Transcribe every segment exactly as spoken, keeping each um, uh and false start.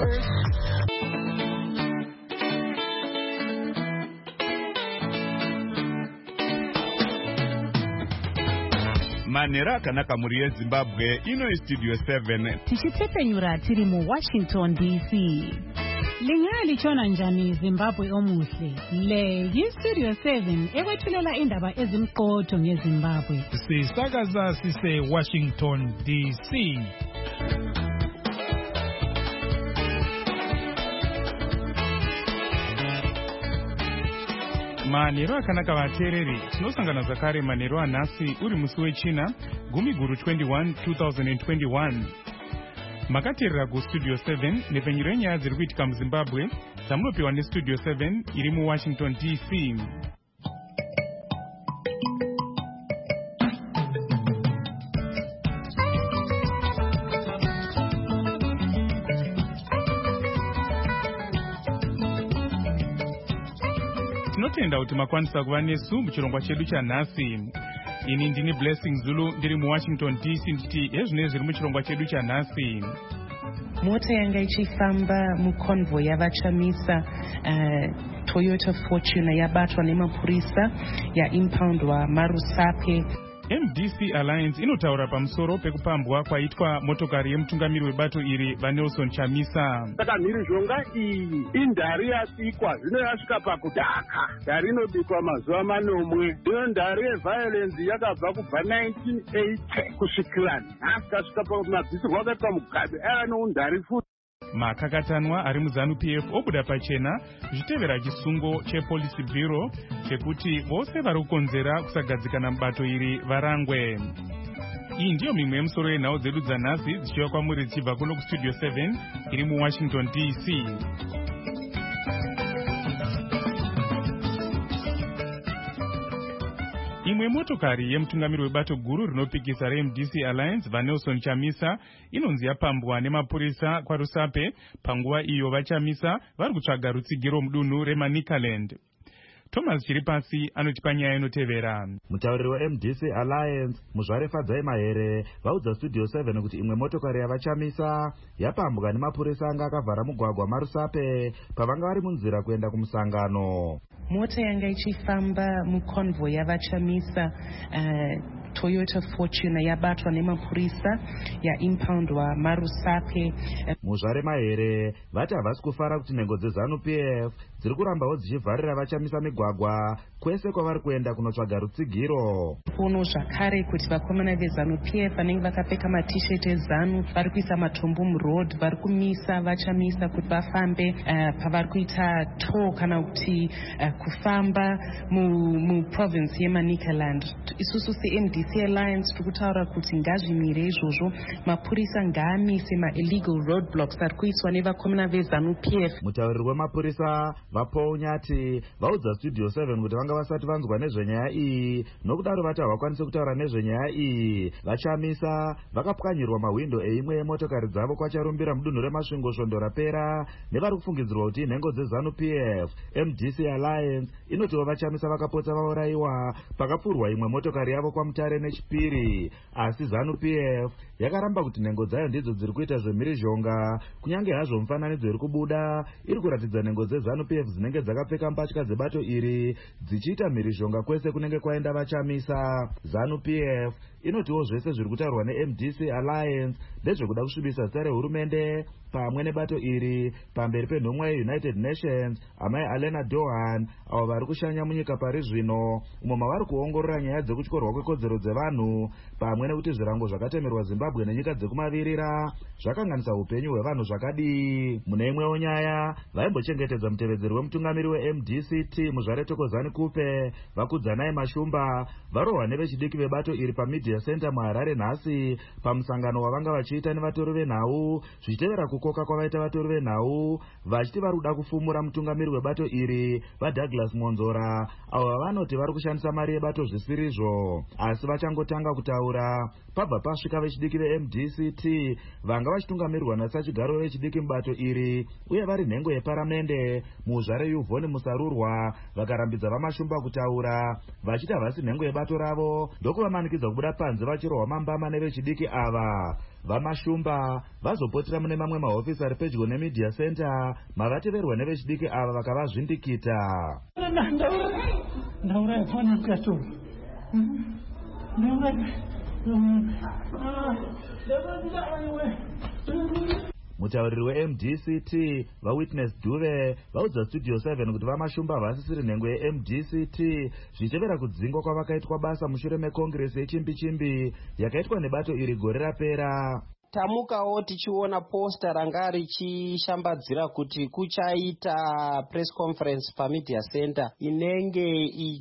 first. Manera kanaka muri Zimbabwe ino studio seven tichitepenyura tiri mu Washington D C. Lingali chona njani Zimbabwe omuhle. Le yi studio seven ekwethulela indaba ezimqotho ngeZimbabwe. Sisakaza sise Washington D C. Manero akanaka vateereri, tinosangana zvakare manero anhasi uri musi wechina gumi guru twenty-one twenty twenty-one. Makateerera kustudio seven nepenyero yenyaya dziri kuitika muZimbabwe dzamunopiwa nestudio seven iri muWashington D C. Tinotenda kuti makwanisa kuva nesu muchirongwa chedu chanhasi. Ini ndini Blessing Zulu ndiri muWashington D C nditi hezvine zviri muchirongwa chedu chanhasi. Mota yanga ichifamba muconvoy yavachamisa uh, Toyota Fortuner yabatwa nemapurisa yaimpoundwa Marusape. M D C Alliance inotaura pamusoro pekupambwa kwaitwa motokari yemutungamiri webato iri vaNelson Chamisa. Saka mhirizhonga iyi indari yasikwa zvino yasvika pakudhaka. Ndari inobikwa mazuva manomwe. Iyo ndari yeviolence yakabva kubva nineteen eighty kusvikira nhasi kasvika pamabvisirwa akaitwa mugabe ava noundari futi. Makakatanwa ari muZANU P F obuda pachena zvichitevera chisungo chepolice bureau chekuti vose vari kukonzera kusagadzikana mubato iri varangwe. Iyi ndiyo mimwe yemusoro yenhau dzedu dzanhasi dzichiuya kwamuri dzichibva kuno kustudio seven iri muWashington D C. Imwe motokari yemutungamiri webato guru rinopikisa reM D C Alliance vaNelson Chamisa inonzi yapambwa nemapurisa kwaRusape panguva iyo vaChamisa vari kutsvaga rutsigiro mudunhu reManicaland. Thomas Chiripasi anotipa nyaya inotevera. Mutauriri weM D C Alliance Muzvare Fadzai Mahere vaudza studio seven kuti imwe motokari yavachamisa yapambwa nemapurisa anga akavhara mugwagwa Marusape pavanga vari munzira kuenda kumusangano. Mota yanga ichifamba muconvoy yavachamisa uh, Toyota Fortuner yabatwa nemapurisa yaimpoundwa Marusape. Muzvare Mahere vati havasi kufara kuti nhengo dzeZANU P F dziri kurambawo dzichivharira vachamisa migwagwa kwese kwavari kuenda kunotsvaga rutsigiro. Kuno zvakare kuti vakomana veZANU P F vanenge vakapfeka maT-shirt eZANU vari kuisa matombo muroad, vari kumisa vachamisa kuti vafambe uh, pavari kuita tour kana kuti uh, kufamba muprovince mu yeManicaland. Isusu seM D C Alliance tiri kutaura kuti ngazvimire izvozvo, mapurisa ngaamise ma-illegal roadblocks ari kuiswa nevakomana veZANU P F. Mutauriri wemapurisa vaPaul Nyati vaudza studio seven kuti vanga vasati vanzwa nezvenyaya iyi, nokudaro vati havakwanisi kutaura nezvenyaya iyi. Vachamisa vakapwanyirwa mahwindo eimwe yemotokari dzavo kwacharumbira mudunhu remasvingosvondo rapera nevari kufungidzirwa kuti nhengo dzeZANU P F. M D C Alliance inotiwo vachamisa vakapota vaurayiwa pakapfurwa imwe motokari yavo kwaMutare neChipiri, asi ZANU P F yakaramba kuti nhengo dzayo ndidzo dziri kuita zvemhirizhonga, kunyange hazvo mufananidzo iri kubuda iri kuratidza nhengo dzeZANU P F dzinenge dzakapfeka mbatya dzebato iri dzichiita mhirizhonga kwese kunenge kwaenda vachamisa. ZANU P F inotiwo zvese zviri kutaurwa neM D C Alliance ndezvekuda kusvibisa zita rehurumende pamwe nebato iri pamberi penhomwa yeUnited Nations amai Alena Dohan avo vari kushanya munyika pari zvino, umo mavari kuongorora nyaya dzekutyorwa kwekodzero dzevanhu pamwe nekuti zvirango zvakatemerwa Zimbabwe nenyika dzekumavirira zvakanganisa upenyu hwevanhu zvakadii. Mune imwewo nyaya vaimbochengetedza mutevedzeri wemutungamiri weM D C T Muzvare Thokozani Kupe vakudzanai Mashumba varohwa nevechidiki vebato iri paMedia Center muHarare nhasi pamusangano wavanga vachiita nevatori venhau zvichitevera kukoka kwavaita vatori venhau vachiti vari kuda kufumura mutungamiri webato iri vaDouglas Monzora avo vavanoti vari kushandisa mari yebato zvisirizvo, asi vachangotanga kutaura pabva pasvika vechidiki veM D C T vanga vachitungamirirwa nasachigaro vechidiki mubato iri uye vari nhengo yeparamende muZvare Yuvhoni Musarurwa vakarambidza vaMashumba kutaura vachiti havasi nhengo yebato ravo ndokuvamanikidza kubuda pasi mbanzi vachirohwa mambama nevechidiki ava. Vamashumba vazopotera mune mamwe mahofisi ari pedyo nemedia center mavateverwa nevechidiki ava vakavazvindikita. Mutauriri we-M D C T vaWitness Duve vaudza Studio seven kuti vamashumba havasisiri nhengo ye-M D C T zvichevera kudzingwa kwavakaitwa basa mushure mekongresi yechimbi chimbi yakaitwa nebato iri gore rapera. Tamukawo tichiona posta ranga richishambadzira kuti kuchaita press conference pamedia center inenge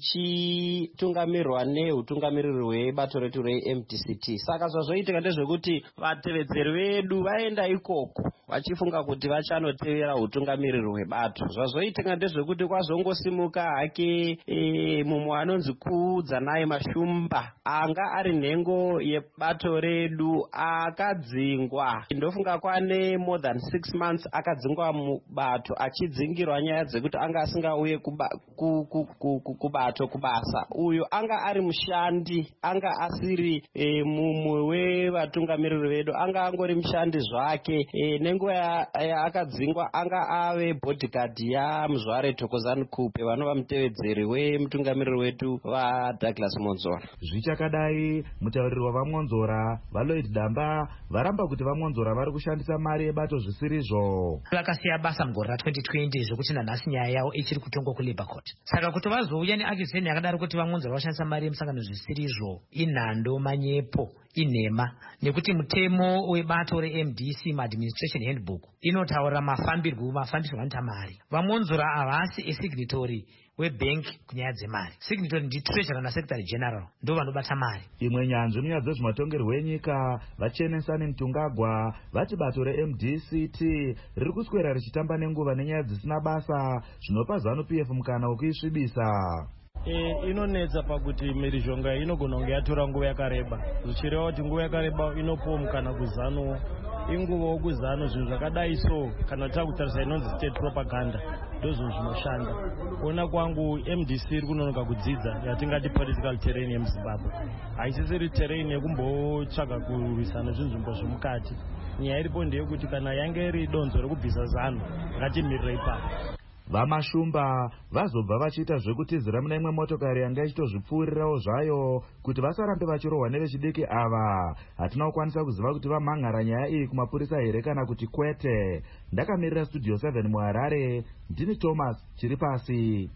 ichitungamirirwa neutungamiriri hwebato retu re-M D C T. Saka zvazvoitika ndezvekuti vatevedzeri vedu vaenda ikoko vachifunga kuti vachanotevera utungamiriri hwebato. Zvazvoitika ndezvekuti kwazongosimuka hake e, mumwe anonzi Kudzanai Mashumba anga ari nhengo yebato redu akadzi dzingwa. Ndofunga kwane more than six months akadzingwa mubato achidzingirwa nyaya dzekuti anga asingauye kuba, ku, ku, ku, ku, kubato kubasa. Uyo anga ari mushandi, anga asiri e, mumwe wevatungamiriri vedu, anga angori mushandi zvake. E, nenguva yaakadzingwa anga ave bodyguard yaMuzvare Thokozani Kupe vanova mutevedzeri wemutungamiriri wetu vaDouglas Monzora. Zvichakadai mutauriri wavaMonzora vaLloyd Damba varamba kuti vaMonzora vari kushandisa mari yebato zvisirizvo. Vakasiya basa mugore ra twenty twenty zvokuti nanhasi nyaya yavo ichiri kutongwa kuLabour Court. Saka kuti vazouya neakizeni yakadaro kuti vaMonzora vashandisa mari yemusangano zvisirizvo inhando, manyepo, inhema, nekuti mutemo webato re-M D C Administration Handbook inotaura mafambirwo mafambisirwo anoita mari. VaMonzora havasi esignitori webank kunyaya dzemari. Signatory ndi treasurer na secretary general ndo vanobata mari. Imwe nyanzvi munyaya dzezvematongerwo enyika vaChenesani Mtungagwa vati bato re-M D C T riri kuswera richitamba nenguva nenyaya dzisina basa zvinopa ZANU-P F mukana wekuisvibisa. E, inonetsa pakuti mhirizhonga inogona kunge yatora nguva yakareba. Zvichireva kuti nguva yakareba inopuwa mukana kuZANU, inguva wokuzANU zvinhu zvakadai so kana takutarisa inonzi state propaganda ndozvinhu zvinoshanda. Kuona kwangu M D C iri kunonoka kudzidza yatingati political terrain yemuZimbabwe. Haisisiri terrain yekumbotsvaga kurwisana zvinzvimbo zvemukati. Nyaya iripo ndeyekuti kana yange iri donzo rekubvisa ZANU ngatimirire ipapo. Vamashumba vazobva vachiita zvekutizira mune imwe motokari yanga ichitozvipfuurirawo zvayo kuti vasarambe vachirohwa nevechidiki ava. Hatina kukwanisa kuziva kuti vamhan'ara nyaya iyi kumapurisa here kana kuti kwete. Ndakamirira Studio seven muHarare, ndini Thomas Chiripasi.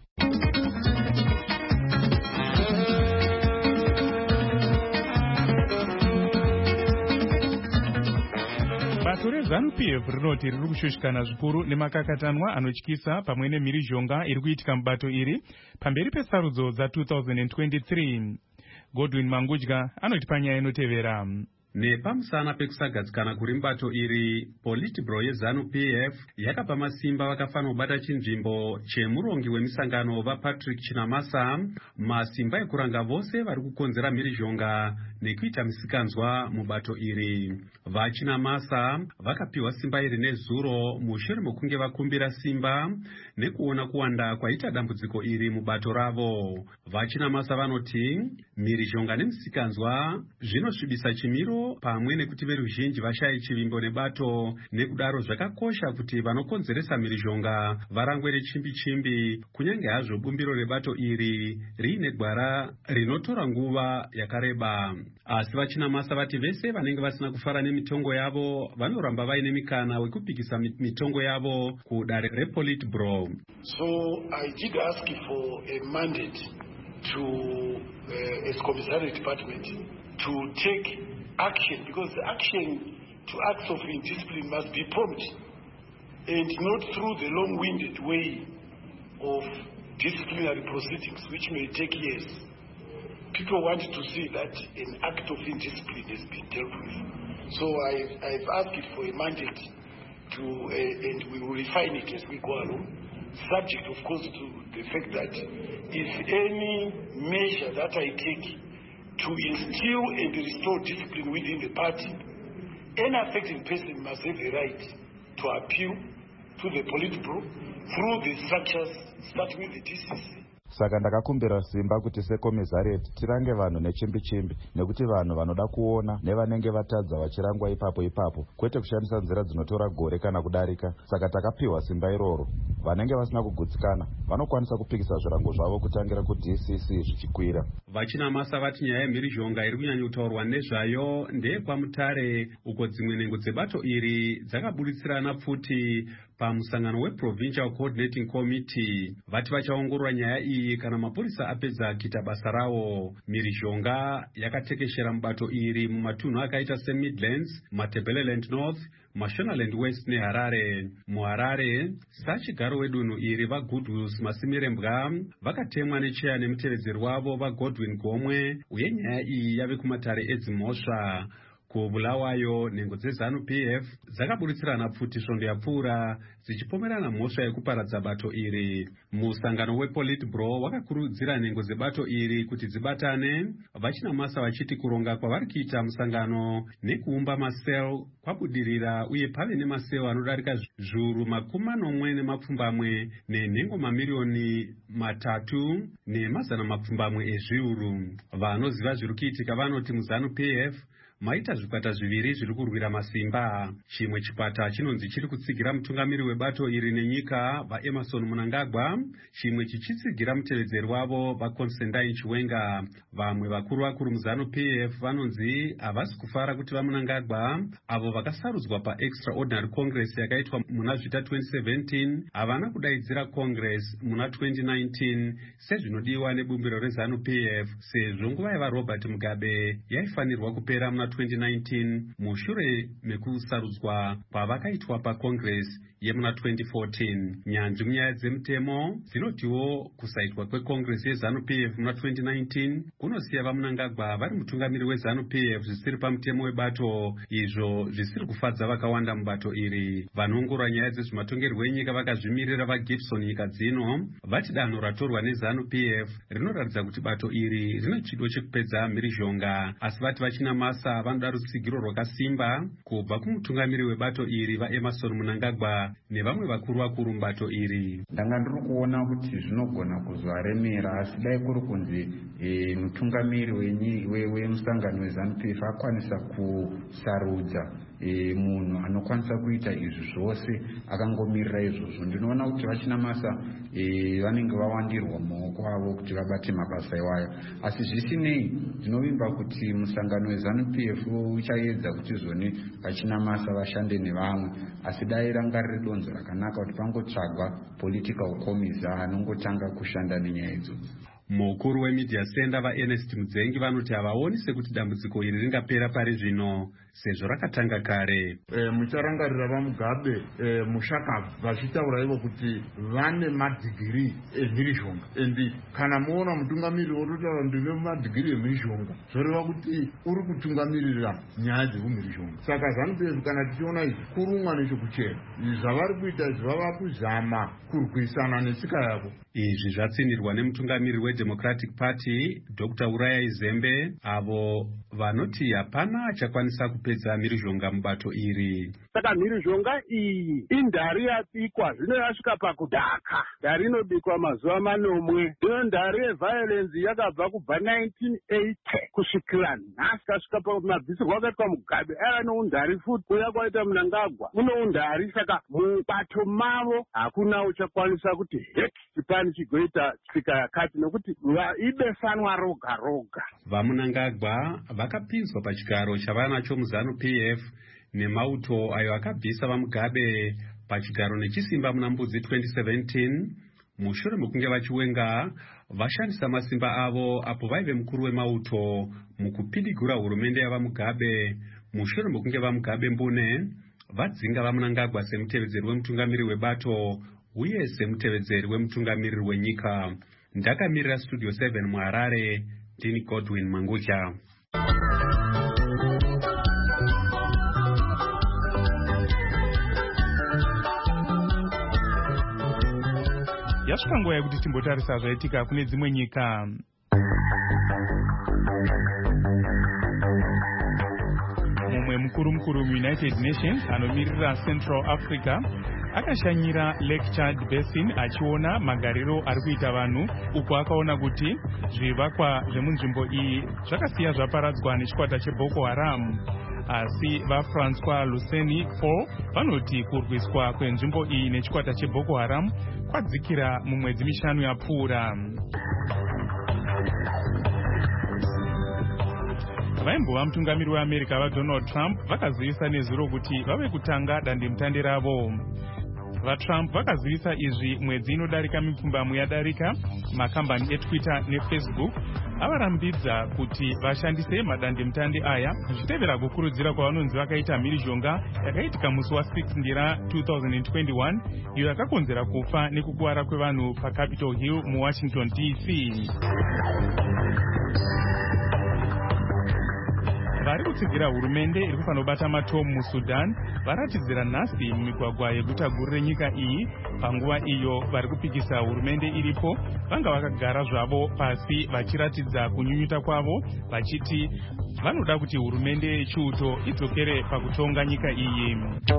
Bato reZANU-P F rinoti riri kushushikana zvikuru nemakakatanwa anotyisa pamwe nemhirizhonga iri kuitika mubato iri pamberi pesarudzo dza two thousand twenty-three. Godwin Mangudya anoti panyaya inotevera. Nepamusana pekusagadzikana kuri mubato iri, Politburo yeZANU-P F yakapa masimba vakafanira kubata chinzvimbo chemurongi wemisangano vaPatrick Chinamasa masimba ekuranga vose vari kukonzera mhirizhonga nekuita misikanzwa mubato iri. VaChinamasa vakapiwa simba iri nezuro mushure mekunge vakumbira simba nekuona kuwanda kwaita dambudziko iri mubato ravo. VaChinamasa vanoti mhirizhonga nemisikanzwa zvinosvibisa chimiro pamwe nekuti veruzhinji vashaye chivimbo nebato, nekudaro zvakakosha kuti vanokonzeresa mhirizhonga varangwe rechimbi chimbi, kunyange hazvo bumbiro rebato iri riine gwara rinotora nguva yakareba. Asi VaChinamasa vati vese vanenge vasina kufara nemitongo yavo vanoramba vaine mikana wekupikisa mitongo yavo kudare rePolitburo. So I did ask for a mandate to uh, its commissariat department to take action, because the action to acts of indiscipline must be prompt and not through the long-winded way of disciplinary proceedings, which may take years. People want to see that an act of indiscipline has been dealt with. So I've, I've asked for a mandate to, uh, and we will refine it as we go along, subject, of course, to the fact that if any measure that I take to instill and restore discipline within the party, any affected person must have the right to appeal to the Politburo through the structures, starting with the D C C. saka ndakakumbira simba kuti sekomizarieti tirange vanhu nechimbi chimbi, nekuti vanhu vanoda kuona nevanenge vatadza vachirangwa ipapo ipapo, kwete kushandisa nzira dzinotora gore kana kudarika. Saka takapiwa simba iroro. Vanenge vasina kugutsikana vanokwanisa kupikisa zvirango zvavo kutangira ku-D C C zvichikwira. Vachinamasa vati nyaya yemhirizhonga iri kunyanya kutaurwa nezvayo ndeyekwaMutare, uko dzimwe nhengo dzebato iri dzakaburitsirana pfuti pamusangano weProvincial Coordinating Committee. Vati vachaongorora nyaya iyi kana mapurisa apedza kuita basa rawo. Mhirizhonga yakatekeshera mubato iri mumatunhu akaita seMidlands, Matabeleland North, Mashonaland West neHarare. MuHarare, sachigaro wedunhu iri vaGoodwill Masimire-Mbwa vakatemwa necheya nemutevedzeri wavo vaGodwin Gomwe, uye nyaya iyi yave kumatare edzimhosva. Kubulawayo, nhengo dzeZANU P F dzakaburitsirana pfuti svondo yapfuura dzichipomerana mhosva yekuparadza bato iri. Musangano wePolitburo wakakurudzira nhengo dzebato iri kuti dzibatane, vachinamasa vachiti kuronga kwavari kuita musangano nekuumba masel kwabudirira, uye pave nemasel anodarika zviuru makumi manomwe nemapfumbamwe nenhengo mamiriyoni matatu nemazana mapfumbamwe ezviuru. Vanoziva zviri kuitika vanoti muZANU P F maita zvikwata zviviri zviri kurwira masimba. Chimwe chikwata chinonzi chiri kutsigira mutungamiri webato iri nenyika vaEmerson Mnangagwa, chimwe chichitsigira mutevedzeri wavo vaConstantine Chiwenga. Vamwe vakuru vakuru muZANU P F vanonzi havasi kufara kuti vaMnangagwa, avo vakasarudzwa paExtraordinary Congress yakaitwa muna zvita twenty seventeen, havana kudaidzira Congress muna twenty nineteen sezvinodiwa nebumbiro reZANU P F, sezvo nguva yavaRobert Mugabe yaifanirwa kupera muna twenty nineteen mushure mekusarudzwa kwavakaitwa paCongress yemuna twenty fourteen. Nyanzvi munyaya dzemutemo dzinotiwo kusaitwa kweCongress yeZANU P F muna twenty nineteen kunosiya vaMnangagwa vari mutungamiri weZANU P F zvisiri pamutemo webato, izvo zvisiri kufadza vakawanda mubato iri. Vanoongorora nyaya dzezvematongerwo enyika vakazvimirira vaGibson nyika dzino vati danho ratorwa neZANU P F rinoratidza kuti bato iri rine chido chekupedza mhirizhonga, asi vati vachinamasa vanoda rutsigiro rwakasimba kubva kumutungamiri webato iri vaEmerson Mnangagwa nevamwe vakuru vakuru mubato iri. Ndanga ndiri kuona kuti zvinogona kuzvaremera, asi dai kuri kunzi e, mutungamiri wemusangano weZANU P F akwanisa kusarudza e, munhu anokwanisa kuita izvi zvose akangomirira izvozvo, ndinoona kuti vachinamasa e, vanenge vawandirwa maoko avo kuti vabate mabasa iwayo. Asi zvisinei, ndinovimba kuti musangano weZANU P F uchaedza kuti zvoni vachinamasa vashande nevamwe, asi dai ranga riri donzo rakanaka kuti pangotsvagwa political commissar anongotanga kushanda nenyaya idzodzo. Mukuru wemedia center vaErnest Mudzengi vanoti havaoni sekuti dambudziko iri ringapera pari zvino sezvo rakatanga kare. E, mucharangarira vaMugabe e, mushaka vachitaura ivo kuti vane madhigiri emhirizhonga, endi kana muona mutungamiri wototaura ndine madhigiri emhirizhonga zvoreva kuti uri kutungamirira nyaya dzemhirizhonga. Saka ZANU P F kana tichiona izvi kurumwa nechekuchena, zvavari kuita izvi vava kuzama kurwisana netsika yavo. Izvi zvatsinirwa nemutungamiri weDemocratic Party Doctor Uraya Izembe, avo vanoti hapana achakwanisa kupedza mhirizhonga mubato iri. Saka mhirizhonga iyi indari yabikwa, zvino yasvika pakudhaka. Ndari inobikwa mazuva manomwe. Ino ndari yeviolence yakabva kubva nineteen eighty kusvikira nhasi, kasvika pamabvisirwo akaitwa Mugabe ava noundari futi, kuya kwaita Mnangagwa unoundari. Saka mubato mavo hakuna uchakwanisa kuti heki chipani chigoita tsika yakati, nokuti ibesanwa roga roga. VaMnangagwa vakapinzwa pachigaro chavanacho muZANU P F nemauto ayo akabvisa vaMugabe pachigaro nechisimba muna Mbudzi twenty seventeen, mushure mekunge vachiwenga vashandisa masimba avo apo vaive mukuru wemauto mukupidigura hurumende yavaMugabe, mushure mekunge vaMugabe mbune vadzinga vaMnangagwa semutevedzeri wemutungamiri webato uye semutevedzeri wemutungamiri wenyika. Ndakamirira Studio seven muHarare, ndini Godwin Mangucha. Yasvika nguva yekuti timbotarisa zvaitika kune dzimwe nyika. Mumwe mukuru mukuru muUnited Nations anomirira Central Africa akashanyira Lake Chad Basin achiona magariro ari kuita vanhu, uko akaona kuti zvivakwa zvemunzvimbo iyi zvakasiya zvaparadzwa nechikwata cheBoko Haram. Asi vaFrancois Luseni Paul vanoti kurwiswa kwenzvimbo iyi nechikwata cheBoko Haram kwadzikira mumwedzi mishanu yapfuura. Vaimbova mutungamiri weAmerica vaDonald Trump vakazivisa nezuro kuti vave kutanga dandemutande ravo. VaTrump vakazivisa izvi mwedzi inodarika mipfumbamwe yadarika. Makambani eTwitter neFacebook avarambidza kuti vashandise madandemutande aya zvichitevera kukurudzira kwavanonzi vakaita mhirizhonga yakaitika musi wa6 ndira two thousand twenty-one iyo yakakonzera kufa nekukuwara kwevanhu paCapitol Hill muWashington D C. Vari kutsigira hurumende iri kufanobata matomu muSudan varatidzira nhasi mumigwagwa yeguta guru renyika iyi. Panguva iyo vari kupikisa hurumende iripo vanga vakagara zvavo pasi vachiratidza kunyunyuta kwavo vachiti vanoda kuti hurumende yechiuto idzokere pakutonga nyika iyi.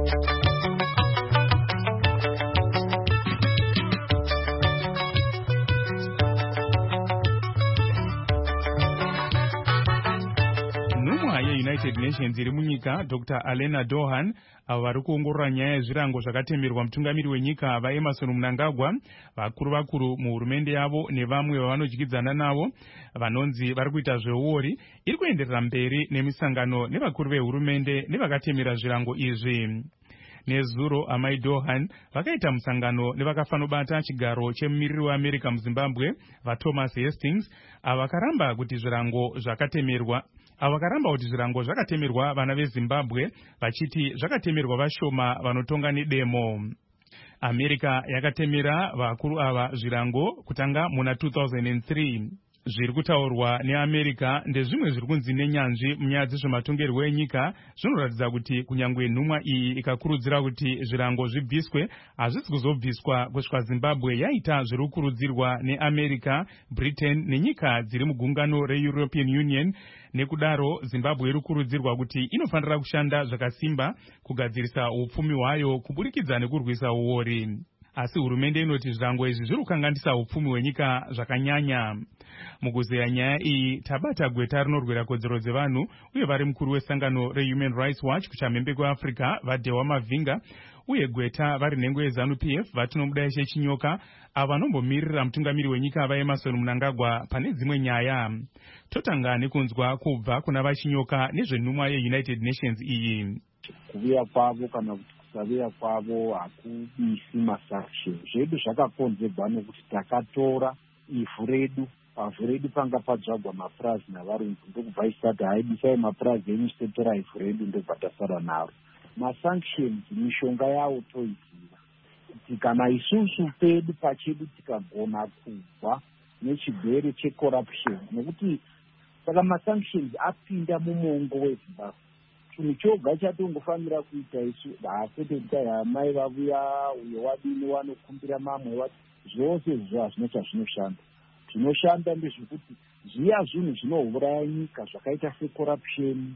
United Nations iri munyika Doctor Alena Dohan avo vari kuongorora nyaya yezvirango zvakatemerwa mutungamiri wenyika vaEmerson Mnangagwa, vakuru vakuru muhurumende yavo nevamwe vavanodyidzana navo vanonzi vari kuita zveuori, iri kuenderera mberi nemisangano nevakuru vehurumende nevakatemera zvirango izvi. Nezuro amai Dohan vakaita musangano nevakafanobata chigaro chemumiriri weAmerica muZimbabwe vaThomas Hastings avakaramba kuti zvirango zvakatemerwa avakaramba kuti zvirango zvakatemerwa vana veZimbabwe vachiti zvakatemerwa vashoma vanotonga nedemo. America yakatemera vakuru ava zvirango kutanga muna two thousand three. Zviri kutaurwa neAmerica ndezvimwe zviri kunzi nenyanzvi munyaya dzezvematongerwo enyika zvinoratidza kuti kunyangwe nhumwa iyi ikakurudzira kuti zvirango zvibviswe hazvisi kuzobviswa kusvika Zimbabwe yaita zviri kukurudzirwa neAmerica, Britain nenyika dziri mugungano reEuropean Union. Nekudaro Zimbabwe iri kukurudzirwa kuti inofanira kushanda zvakasimba kugadzirisa upfumi hwayo kuburikidza nekurwisa uori. Asi hurumende inoti zvirango izvi zviri kukanganisa upfumi hwenyika zvakanyanya. Mukuzeya nyaya iyi tabata gweta rinorwira kodzero dzevanhu uye vari mukuru wesangano reHuman Rights Watch kuchamhembe kweAfrica vaDhewa Mavinga uye gweta vari nhengo yeZANU-P F vatinomuda Ishe Chinyoka avo vanombomirira mutungamiri wenyika vaEmerson Mnangagwa pane dzimwe nyaya. Totanga nekunzwa kubva kuna vaChinyoka nezvenhumwa yeUnited Nations iyi. Kuuya kwavo kana kuti kusavuya kwavo hakubisi masanction zvedu zvakakonzerwa nekuti takatora ivhu redu, pavhu redu panga padzvagwa mapurazi navarungu, ndokubva isati haibisai mapurazi enyu setora ivhu redu ndobva tasara naro. Masanctions mishonga yawo toiziva kuti kana isusu pedu pachedu tikagona kubva nechigwere checorruption, nekuti saka masanctions apinda mumongo weZimbabwe. Chinhu choga chatongofanira kuita isu hakwete kuti mai vavuya uyo wadini wanokumbira mamwe zvose zvo hazvina chazvinoshanda. Zvinoshanda ndezvekuti zviya zvinhu zvinouraya nyika zvakaita secorruption,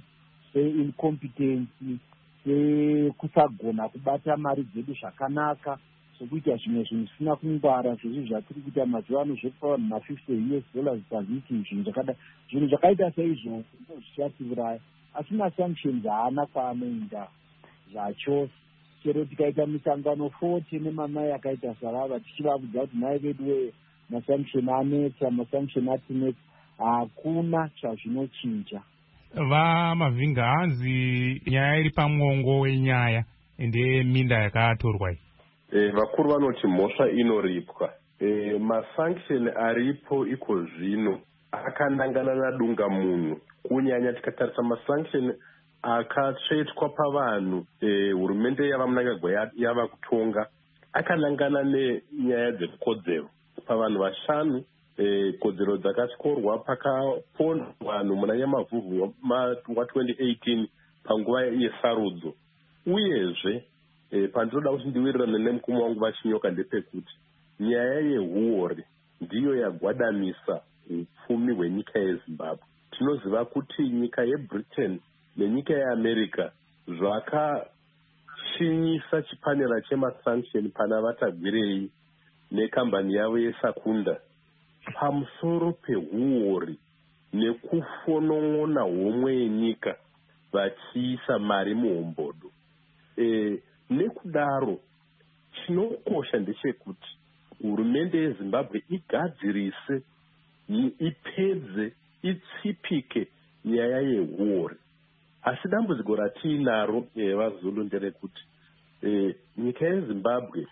seincompetence, sekusagona kubata mari dzedu zvakanaka, sokuita zvimwe zvinhu zvisina kungwara zvizvi zvatiri kuita mazuva ano zvekupa vanhu mafifty US dollars pavhiki, zvinhu zvakada zvinhu zvakaita seizvo zvichatiuraya. Asi masanctions haana kwaanoenda zvachose. Chero tikaita misangano forty nemamai akaita sarava tichivabudza kuti mai vedu weye masanction anetsa, masanction atinetsa, hakuna chazvinochinja. VaMavinga hanzi nyaya iri pamwongo wenyaya ende minda yakatorwa iyi. E, vakuru vanoti mhosva inoripwa. E, masanction aripo iko zvino akanangana nadunga munhu, kunyanya tikatarisa masanction akatsvetwa pavanhu hurumende yava Mnangagwa yava kutonga akanangana nenyaya dzekodzero pavanhu vashanu. Kodzero dzakatyorwa pakapondwa vanhu muna nyamavhuvhu wa twenty eighteen panguva yesarudzo. Uyezve pandinoda kuti ndiwirirane nemukoma wangu vaChinyoka ndepekuti nyaya yehuori ndiyo yagwadamisa upfumi hwenyika yeZimbabwe. Tinoziva kuti nyika yeBritain nenyika yeAmerica kupfinyisa chipanera chemasanction pana vatagwirei nekambani yavo yesakunda pamusoro pehuori nekufonon'ona homwe yenyika vachiisa mari muhombodo. E, nekudaro chinokosha ndechekuti hurumende yeZimbabwe igadzirise, ipedze, itsipike nyaya yehuori. Asi dambudziko ratiinaro vaZulu nderekuti e, nyika yeZimbabwe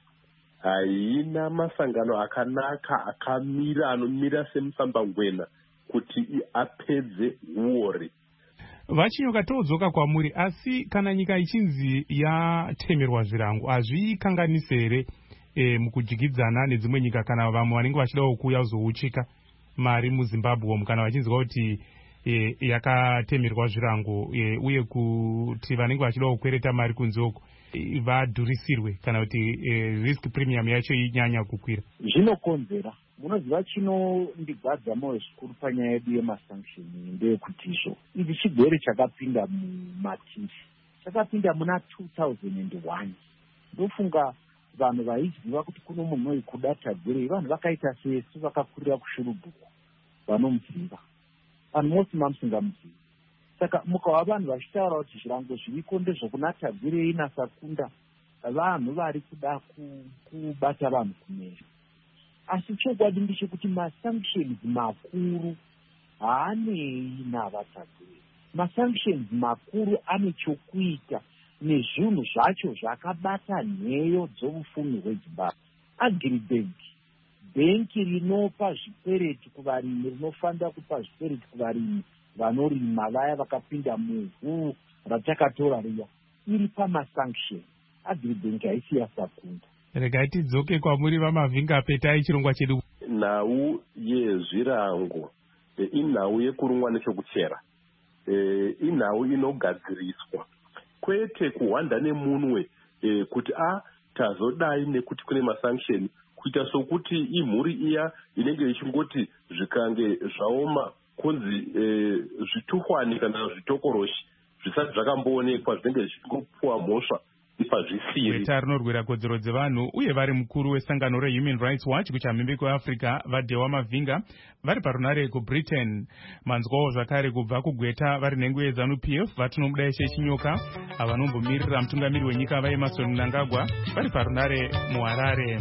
haina masangano akanaka akamira anomira semusambangwena kuti apedze huori. Vachinyoka todzoka kwamuri, asi kana nyika ichinzi yatemerwa zvirango hazvikanganise here e, mukujigidzana nedzimwe nyika kana vamwe vanenge vachidawo kuuya kuzouchika mari muZimbabwe kana vachinzwa kuti e, yakatemerwa zvirango e, uye kuti vanenge vachidawo kukwereta mari kunze uko e, vadhurisirwe kana kuti e, risk premium yacho inyanya kukwira? Zvinokonzera. Munoziva chinondigadza moyo zvikuru panyaya yedu yemasanction ndeyekuti izvo ichi chigwere chakapinda mumatiri, chakapinda muna two thousand one. Ndofunga vanhu vaiziva kuti kuno munhu uyu kuda tagwirei, vanhu vakaita sesu vakakurira kushurubhuku vanomuziva, vanhu mose mamusingamuzivi. Saka mukava vanhu vachitaura kuti zvirango zviriko ndezvokuna tagwirei nasakunda, vanhu vari kuda kubata vanhu kumera. Asi chokwadi ndechekuti masanctions makuru haanei navatagwirei. Masanctions makuru ane chokuita nezvinhu zvacho zvakabata nheyo dzoufumi hweZimbabwe. Agribank, bhenki rinopa zvikwereti kuvarimi, rinofanira kupa zvikwereti kuvarimi vanorima vaya vakapinda muvhu ratakatora riya, iri pamasanction. Agribank haisi yasakunda. Regai tidzoke kwamuri vamavhinga petai chirongwa chedu. Nhau yezvirango e, inhau yekurumwa nechokuchera. E, inhau inogadziriswa. Kwete kuhwanda nemunwe e, kuti a tazodai nekuti kune masanction, kuita sokuti imhuri iya inenge ichingoti zvikange zvaoma kunzi e, zvituhwani kana zvitokoroshi zvisati zvakamboonekwa zvinenge zvichingopuwa mhosva Gweta rinorwira kodzero dzevanhu uye vari mukuru wesangano reHuman Rights Watch kuchamhembe kweAfrica vaDhewa Mavinga vari parunare kuBritain. Manzwawo zvakare kubva kugweta vari nhengo yeZANU-P F vatinomuda Ishe Chinyoka avanombomirira mutungamiri wenyika vaEmmerson Mnangagwa vari parunare muHarare.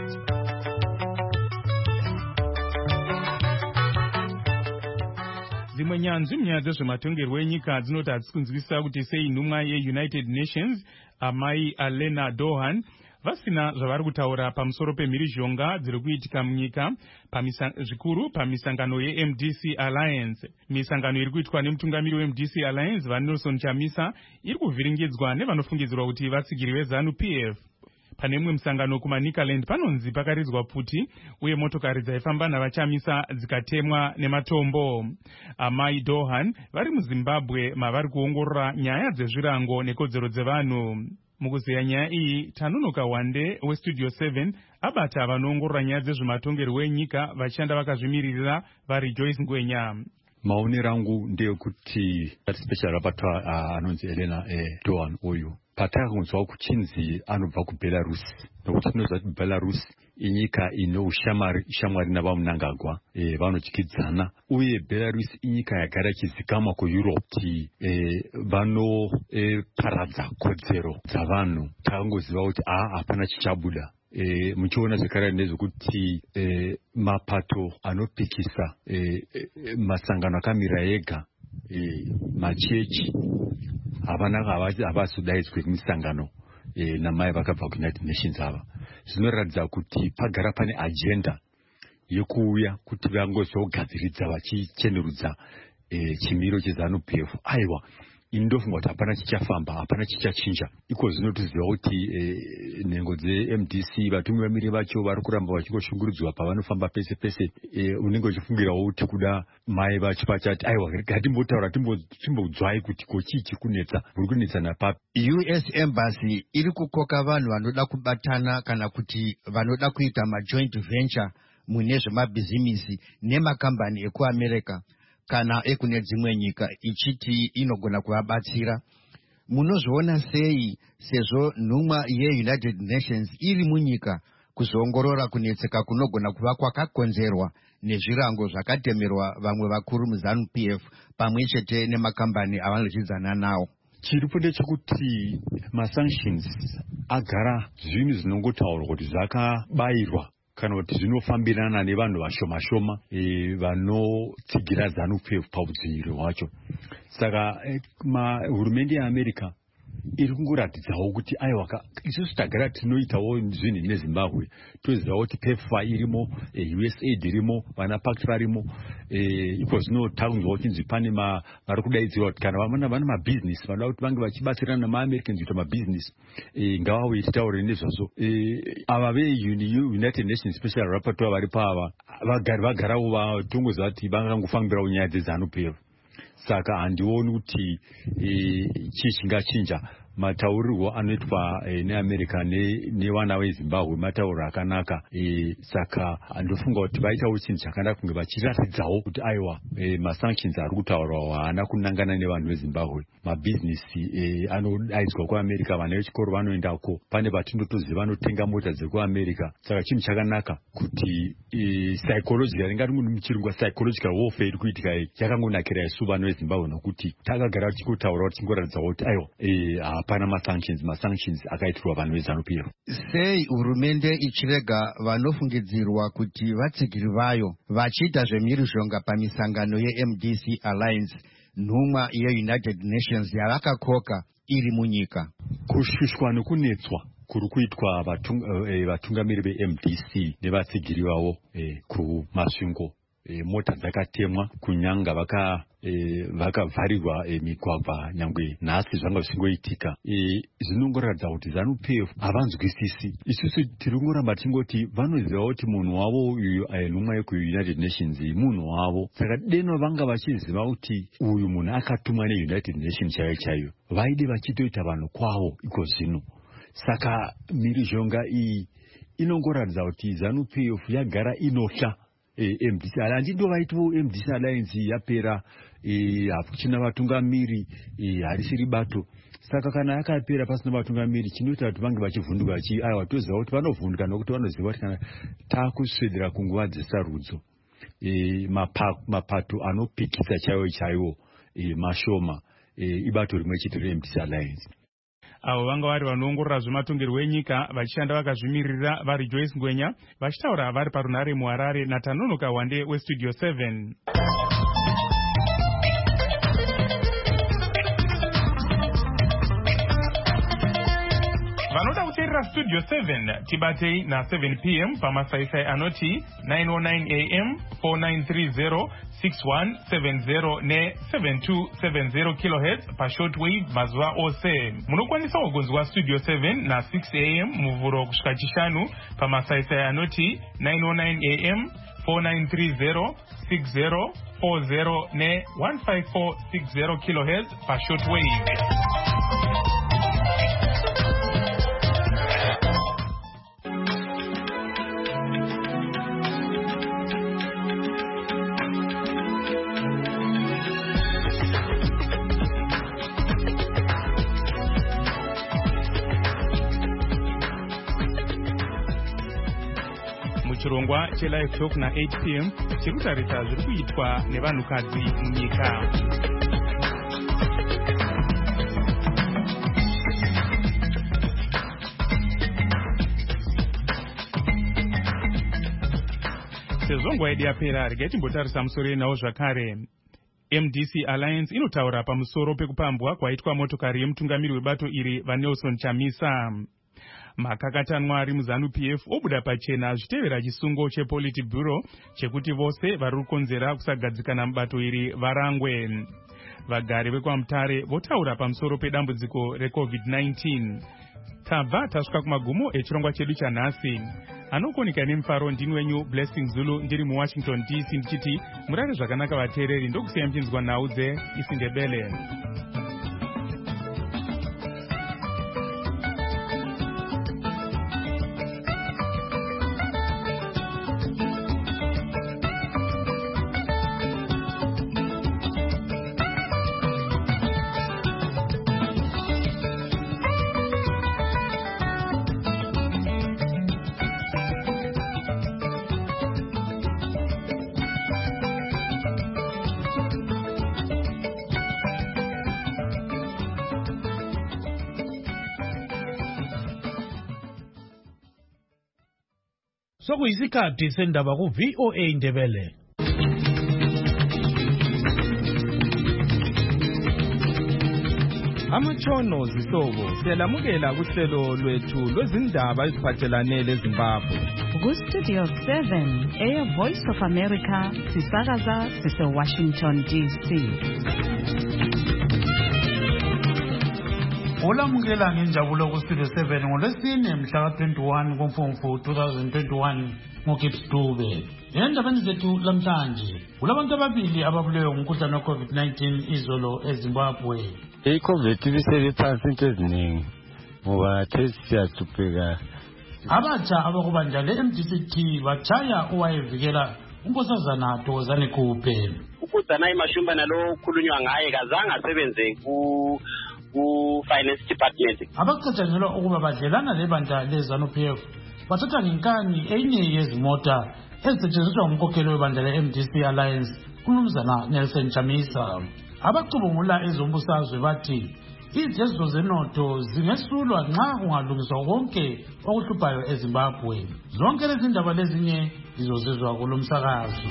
Dzimwe nyanzvi munyaya dzezvematongerwo enyika dzinoti hadzisi kunzwisisa kuti sei nhumwa yeUnited Nations amai Alena Dohan vasina zvavari kutaura pamusoro pemhirizhonga dziri kuitika munyika zvikuru pamisangano yeM D C Alliance. Misangano iri kuitwa nemutungamiri weM D C Alliance vaNelson Chamisa iri kuvhiringidzwa nevanofungidzirwa kuti vatsigiri veZANU-P F. Pane mumwe musangano kumaNicaland panonzi pakaridzwa pfuti uye motokari dzaifamba navachamisa dzikatemwa nematombo. Amai Dohan vari muZimbabwe mavari kuongorora nyaya dzezvirango nekodzero dzevanhu. Mukuzeya nyaya iyi Tanunoka Wande weStudio seven abata vanoongorora nyaya dzezvematongerwo enyika vachishanda vakazvimiririra vari Joyce Ngwenya. Maonero angu ndeyekuti special rapporteur anonzi Elena Dohan uyu patakunzwa kuchinzi anobva kuBelarus, nokuti tinoziva kuti Belarus inyika ine ushamwari nava Mnangagwa e, vanotyidzana, uye Belarus inyika yagara ichizikamwa kuEurope kuti e, vanoparadza e, kodzero dzavanhu. Takangoziva kuti a hapana chichabuda. E, muchiona zvekare nezvekuti e, mapato anopikisa e, e, masangano akamira ega e, machechi havana havazodaidzwe misangano e, namai vakabva kuUnited Nations ava. Zvinoratidza kuti pagara pane agenda yekuuya kuti vangozogadziridza vachichenerudza e, chimiro cheZANU-P F. Aiwa, indofunga kuti hapana chichafamba, hapana chichachinja. Iko zvinotiziva kuti e, nhengo dzeM D C vatumi vamiri vacho vari kuramba vachingoshungurudzwa pavanofamba pese pese. E, unenge uchifungirawo kuti kuda mai vacho vachati aiwa ngatimbotaura timbodzwai kuti kochii chiri kunetsa, muri kunetsa napapi. U S Embassy iri kukoka vanhu vanoda kubatana kana kuti vanoda kuita majoint venture mune zvemabhizimisi nemakambani ekuAmerica kana ekune dzimwe nyika ichiti inogona kuvabatsira munozviona sei sezvo nhumwa yeunited nations iri munyika kuzoongorora kunetseka kunogona kuva kwakakonzerwa nezvirango zvakatemerwa vamwe vakuru muzanu P F pamwe chete nemakambani avanochidzana nawo? chiripo ndechekuti masanctions agara zvinhu zvinongotaurwa kuti zvakabayirwa kana kuti zvinofambirana nevanhu vashoma shoma e, vanotsigira zanu P F paudziviri hwacho. Saka e, hurumende yeAmerica iri kungoratidzawo kuti aiwa isusu tagara tinoitawo zvinhu neZimbabwe, tozivawo kuti PEPFAR irimo, e, U S A I D irimo, vana pact varimo, e, iko zvino takunzwa kuti pane vari kudaidzirwa kuti kana vamana vana mabhizinesi vanoda kuti vange vachibatsirana namaAmericans kuita mabhizinesi e, ngavauye titaure nezvazvo. E, ava veUnited Nations Special Rapporteur vari pava vagari vagarawo vatongoziva kuti vangangofambirawo nyaya dzezanu P F. Saka handioni kuti e, chii chingachinja. Mataurirwo anoitwa e, neAmerica nevana ne veZimbabwe matauro akanaka. E, saka ndofunga kuti vaitawo chinhu chakanaka kunge vachiratidzawo kuti aiwa e, masanctions ari kutaurwa haana kunangana nevanhu veZimbabwe. Mabhizinesi e, anodaidzwa kuAmerica, vana vechikoro vanoendako, pane vatindotoziva vanotenga mota dzekuAmerica. Saka chinhu chakanaka kuti e, psychological, ingati munhu muchirungu psychological warfare iri kuitika iyi yakangonakira isu vanhu veZimbabwe nokuti takagara tichikotaura tichingoratidzawo kuti aiwa e, hapana masanctions masanctions akaitirwa vanhu vezanu P F. Sei hurumende ichirega vanofungidzirwa kuti vatsigiri vayo vachiita zvemhirizhonga pamisangano yeM D C Alliance, nhumwa yeUnited Nations yavakakoka iri munyika? Kushushwa nekunetswa kuri kuitwa vatungamiri veM D C nevatsigiri vavo e, kumasvingo e, mota dzakatemwa, kunyanga vaka E, vakavharirwa e, migwagwa nyangwe nhasi zvanga zvisingoitika. E, zvinongoratidza kuti zanu P F havanzwisisi. Isusu tiri kungoramba tichingoti vanoziva kuti munhu wavo uyu nhumwa yekuUnited Nations munhu wavo. Saka deno vanga vachiziva kuti uyu munhu akatumwa neUnited Nations chaiyo chaiyo, vaide vachitoita vanhu kwavo iko zvino. Saka mhirizhonga iyi inongoratidza kuti zanu P F yagara inotya E, M D C Alliance ndovaitwo M D C Alliance yapera, e, hakuchina vatungamiri, e, harisiri bato. Saka kana yakapera pasina vatungamiri chinoita kuti vange vachivhunduka chi aiwa toziva kuti vanovhunduka nokuti vanoziva kuti kana takuswedera kunguva dzesarudzo e, mapa, mapato anopikisa chaiwo chaiwo e, mashoma e, ibato rimwe chete reM D C Alliance. Avo vanga vari vanoongorora zvematongerwo enyika vachishanda vakazvimirira vari Joyce Ngwenya vachitaura vari parunhare muHarare naTanonoka Wande weStudio seven. Vanoda kuteerera Studio seven tibatei na seven p m pamasaisai anoti nine oh nine a m four nine three zero six one seven zero ne seven two seven zero kilohertz pashortwave mazuva ose. Munokwanisawo kunzwa Studio seven na six a m muvhuro kusvika chishanu pamasaisai anoti nine oh nine a m four nine three zero six zero four zero ne one five four six zero kilohertz pashortwave. Chirongwa chelive talk na eight p m chiri kutarisa zviri kuitwa nevanhukadzi munyika. Sezvo nguva yedu yapera, regai timbotarisa musoro yenawo zvakare. M D C Alliance inotaura pamusoro pekupambwa kwaitwa motokari yemutungamiri webato iri vaNelson Chamisa. Makakatanwa ari muzanu P F obuda pachena zvitevera chisungo chePolitburo chekuti vose vari kukonzera kusagadzikana mubato iri varangwe. Vagari vekwaMutare votaura pamusoro pedambudziko reCovid nineteen. Tabva tasvika kumagumo echirongwa chedu chanhasi. Anokonika nemufaro ndini wenyu Blessing Zulu ndiri muWashington D C ndichiti murare zvakanaka vateereri ndokusiya mchinzwa nhau dzeIsindebele. Sokuyisikhathi sendaba ku V O A Ndebele. Amatshono zihlobo siyalamukela kuhlelo lwethu lwezindaba eziphathelane leZimbabwe. Ku Studio seven, Air Voice of America, sisakaza sise Washington D C. Olamukela ngenjabulo ku Studio seven ngolwesine mhla ka twenty-one kuMfumfu twenty twenty-one ngoGibbs Dube. Endabeni zethu lamhlanje kulabantu ababili ababulewe ngumkhuhlane wa COVID nineteen izolo eZimbabwe. I-COVID ibisele phansi into eziningi ngoba siyahlupheka. Abatsha abakubanja le-M D C T batshaya owayevikela unkosazana Thokozani Khuphe. UKudzanayi Mashumba nalo khulunywa ngaye kazange asebenze ku ku finance department. Abacatshangelwa ukuba badlelana lebandla leZANU-P F bathatha ngenkani enye yezimota ezisetshenziswa ngumkhokheli webandla le-M D C Alliance uMnumzana Nelson Chamisa. Abacubungula ezombusazwe bathi izezo zenotho zingesulwa nxa kungalungiswa konke okuhluphayo eZimbabwe. Zonke lezi ndaba lezinye zizozizwa kulomsakazo.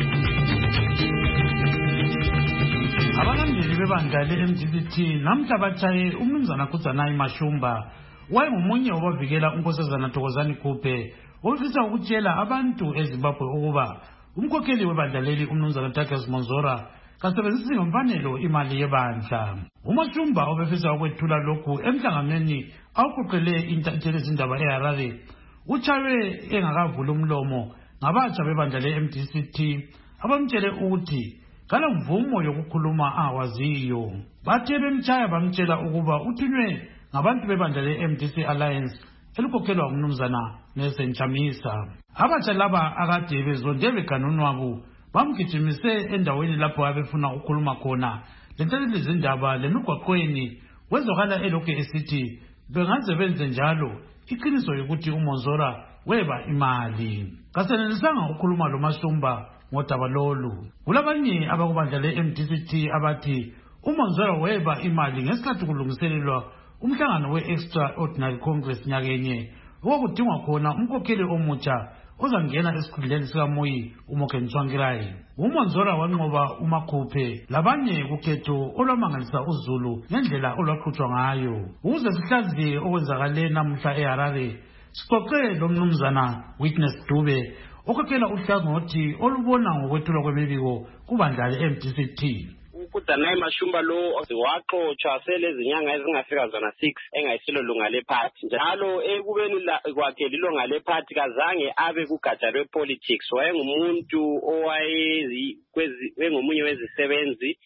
Abalandeli bebandla le-M D C T namhla batshaye uMnumzana Kudzanayi Mashumba wayengomunye wabavikela unkosazana Thokozani Khuphe ofisa ukutshela abantu eZimbabwe ukuba umkhokheli webandla leli uMnumzana Douglas Monzora kasebenzisi ngomfanelo imali yebandla. uMashumba obefisa ukwethula lokhu emhlanganweni awuqoqele intatheli zindaba eHarare utshaywe engakavula umlomo ngabatsha bebandla le-M D C T abamtshele ukuthi kala mvumo yokukhuluma awaziyo. Bathe bemtshaya bamtshela ukuba uthunywe ngabantu bebandla le-M D C Alliance elikhokhelwa uMnumzana Nelson Chamisa. Abatsha laba akade bezonde beganunwabu bamgijimise endaweni lapho abefuna ukukhuluma khona lentelezi zindaba lemigwaqweni wezwakala elokhu esithi bengaze benze njalo iqiniso ukuthi uMonzora weba imali. Kasenelisanga ukukhuluma loMashumba ngodaba lolu. Kulabanye abakubandla le-M D C T abathi uMonzora weba imali ngesikhathi kulungiselelwa umhlangano we-Extraordinary Congress nyakenye okudingwa khona umkhokheli omutsha ozangena esikhundleni sikaMoyi uMoken Tsvangirai. uMonzora wanqoba uMakhuphe labanye kukhetho olwamangalisa uZulu ngendlela olwaqhutshwa ngayo. Ukuze sihlaziye okwenzakale namhla eHarare sixoxe lo Mnumzana Witness Dube okhokhela uhlangothi olubona ngokwethulwa kwemibiko kubandla le-M D C T. uKudzanayi Mashumba lo waxotsha selezinyanga ezingafika zona six engayisilo lunga lephathi. Njalo ekubeni kwakhe lilunga lephathi kazange abe kugatsha lwepolitics. Wayengumuntu owayezi engomunye wezisebenzi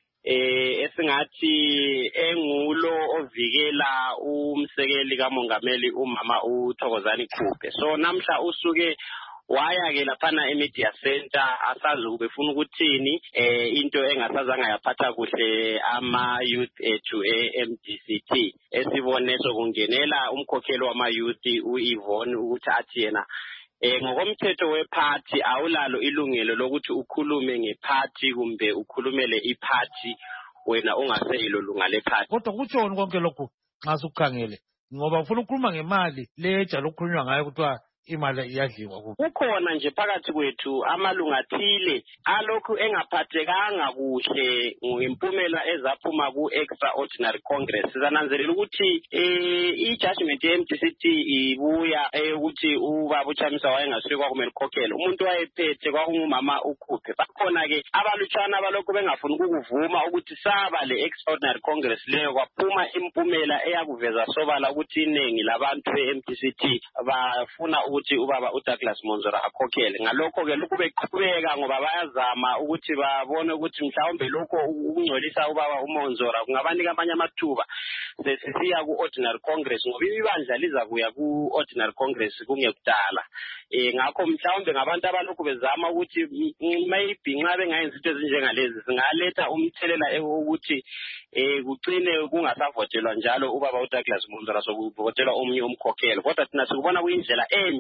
eh esingathi engulo ovikela umsekeli kamongameli umama uThokozani Khuphe. So namhla usuke waya ke laphana eMedia Center asazi ubefuna ukuthini eh into engasazanga yaphatha kuhle ama youth ethu e-M D C T. Esibone sokungenela umkhokheli wama youth uYvonne ukuthi athi yena eh ngokomthetho weparty awulalo ilungelo lokuthi ukhulume ngeparty kumbe ukhulumele iparty wena ungaseyilo lunga leparty. Kodwa kutshoni konke lokho nxa sukhangele ngoba ufuna ukukhuluma ngemali leja lokukhulunywa ngayo kuthiwa imali iyadliwa kubo. Kukhona nje phakathi kwethu amalunga athile alokhu engaphathekanga kuhle ngempumela ezaphuma ku Extraordinary Congress. Sizananzelela ukuthi eh i-judgment ye-M D C T ibuya ukuthi ubaba uChamisa wayengasikwa kumele ukhokhele umuntu wayephethe kwakungumama uKhuphe. Bakhona ke abalutshana abalokhu bengafuni ukuvuma ukuthi saba le Extraordinary Congress leyo kwaphuma impumela eyakuveza sobala ukuthi iningi labantu be-M D C T bafuna ukuthi ubaba uDouglas Monzora akhokhele. Ngalokho ke lokhu beqhubeka ngoba bayazama ukuthi babone ukuthi mhlawumbe lokho ukungcolisa ubaba uMonzora kungabanika amanye amathuba sesiya ku-Ordinary Congress ngoba ibandla liza kuya ku-Ordinary Congress kungekudala. Eh ngakho mhlawumbe ngabantu abalokhu bezama ukuthi maybe nxa bengayenza into ezinjengalezi singaletha umthelela ukuthi eh kucine kungasavotelwa njalo ubaba uDouglas Monzora sokuvotelwa omunye umkhokheli. Kodwa thina sikubona kuyindlela embi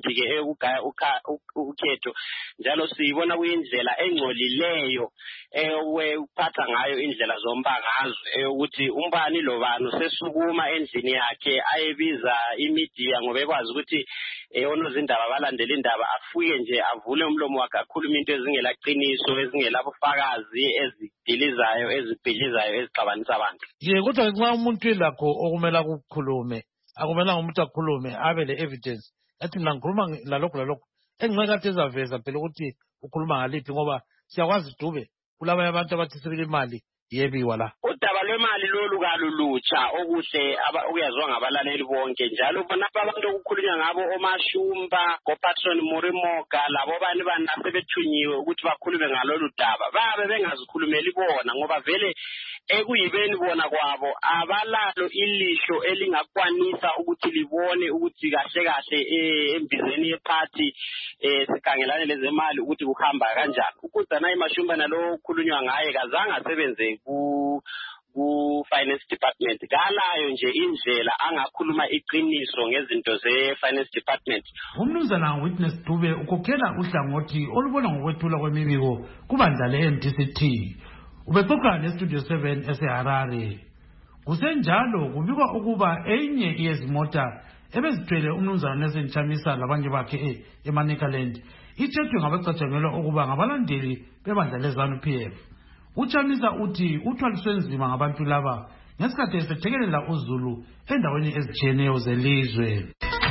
ke ukugaya ukhetho njalo siyibona kuyindlela engcolileyo ewephatha ngayo indlela zombangazwe ukuthi umbani lo bani sesukuma endlini yakhe ayebiza imedia ngoba ekwazi ukuthi onozindaba balandela indaba afuye nje avule umlomo wakhe akhuluma into ezingelaqiniso ezingelabufakazi ezidilizayo ezibhidlizayo ezixabanisa abantu. Ye kodwa nxa umuntu elakho okumele ukukhulume akumelanga umuntu akhulume abe le evidence athi mina ngikhuluma lalokho lalokho engingakathi ezaveza phela ukuthi ukhuluma ngaliphi ngoba siyakwazi Dube kulabanye abantu abathi sebele imali yebiwa la. Udaba lwemali lolu kalulutsha okuhle okuyaziwa ngabalaleli bonke njalo bona abantu okukhulunywa ngabo omashumba goPatron Morimoka labo bani banase bethunyiwe ukuthi bakhulume ngalolu daba babe bengazikhulumeli bona ngoba vele ekuyibeni bona kwabo abalalo ilihlo elingakwanisa ukuthi libone ukuthi kahle kahle embizeni yeparty sikhangelane lezemali ukuthi kuhamba kanjani. Ukuzana imashumba nalo khulunywa ngaye kazange asebenze ku ku finance department kalayo nje indlela angakhuluma iqiniso ngezinto ze finance department. Umnumzana Witness Dube ukhokhela uhlangothi olubona ngokwethula kwemibiko kubandla le-M D C T ubexoxa ne-Studio seven eseHarare. Kusenjalo kubikwa ukuba enye yezimota ebezithwele umnumzana Nelson Chamisa labanye bakhe eManicaland ithethwe ngabacatshangelwa ukuba ngabalandeli bebandla le-ZANU P F. Uchamisa uthi uthwaliswe nzima ngabantu laba ngesikhathi esethekelela uZulu endaweni ezitshiyeneyo zelizwe.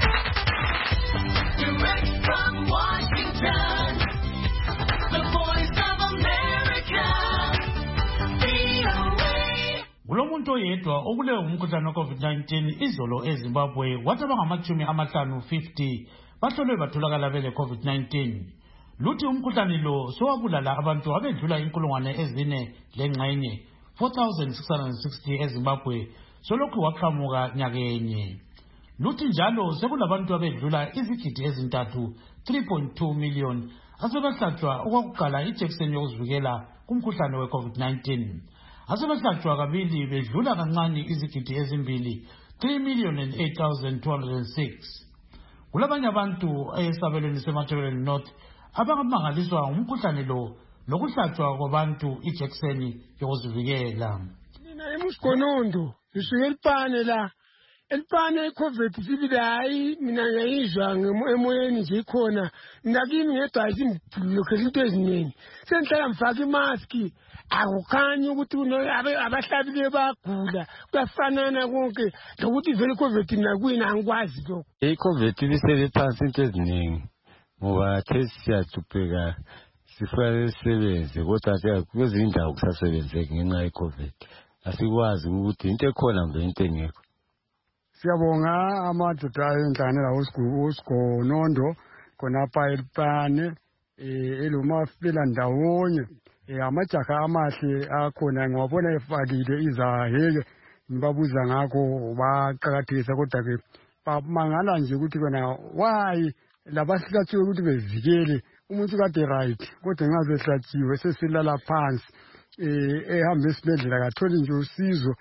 Kulomuntu oyedwa okuleyo umkhuhlane we-COVID nineteen izolo eZimbabwe kwathi abangamachumi amahlanu fifty bahlolwe batholakala bele COVID nineteen. Luthi umkhuhlane lo sowabulala abantu abedlula inkulungwane ezine lengxenye four thousand six hundred sixty eZimbabwe solokhu waqhamuka nyakenye. Luthi njalo sekulabantu abedlula izigidi ezintathu three point two million asebehlatshwa okwakuqala ijekiseni yokuzivikela kumkhuhlane we-COVID nineteen. Asebehlatshwa kabili bedlula kancane izigidi ezimbili three million and eight thousand two hundred six. Kulabanye abantu esabelweni seMatabeleland North abangamangaliswa umkhuhlane lo lokuhlatshwa kwabantu ijekiseni yokuzivikela. Mina emuskonondo ngisuke elipane la elipane iCovid sibili hayi mina ngiyizwa emoyeni nje ikhona ngakimi ngedwa izimpilo into eziningi senhlala mfaka imask akukhanyi ukuthi abahlabile bagula kuyafanana konke lokuthi vele iCovid nakuyini angikwazi lokho. iCovid ibisele phansi into eziningi ngoba sesiyathupheka sifuna sisebenze kodwa kwezinye indawo kusasebenzeki ngenxa yeCovid asikwazi ukuthi into ekhona mbe into engekho. Siyabonga amadoda ayengane lawo uSigonondo khonapha elipane elomafela ndawonye amajaha amahle akhona ngiwabona efakile izaheke ngibabuza ngakho baqakathekisa kodwa ke bamangala nje ukuthi kona why labasihlatshiwe ukuthi bevikele umuntu kade right kodwa nxa behlatshiwe sesilala phansi ehamba esibhedlela katholi nje usizo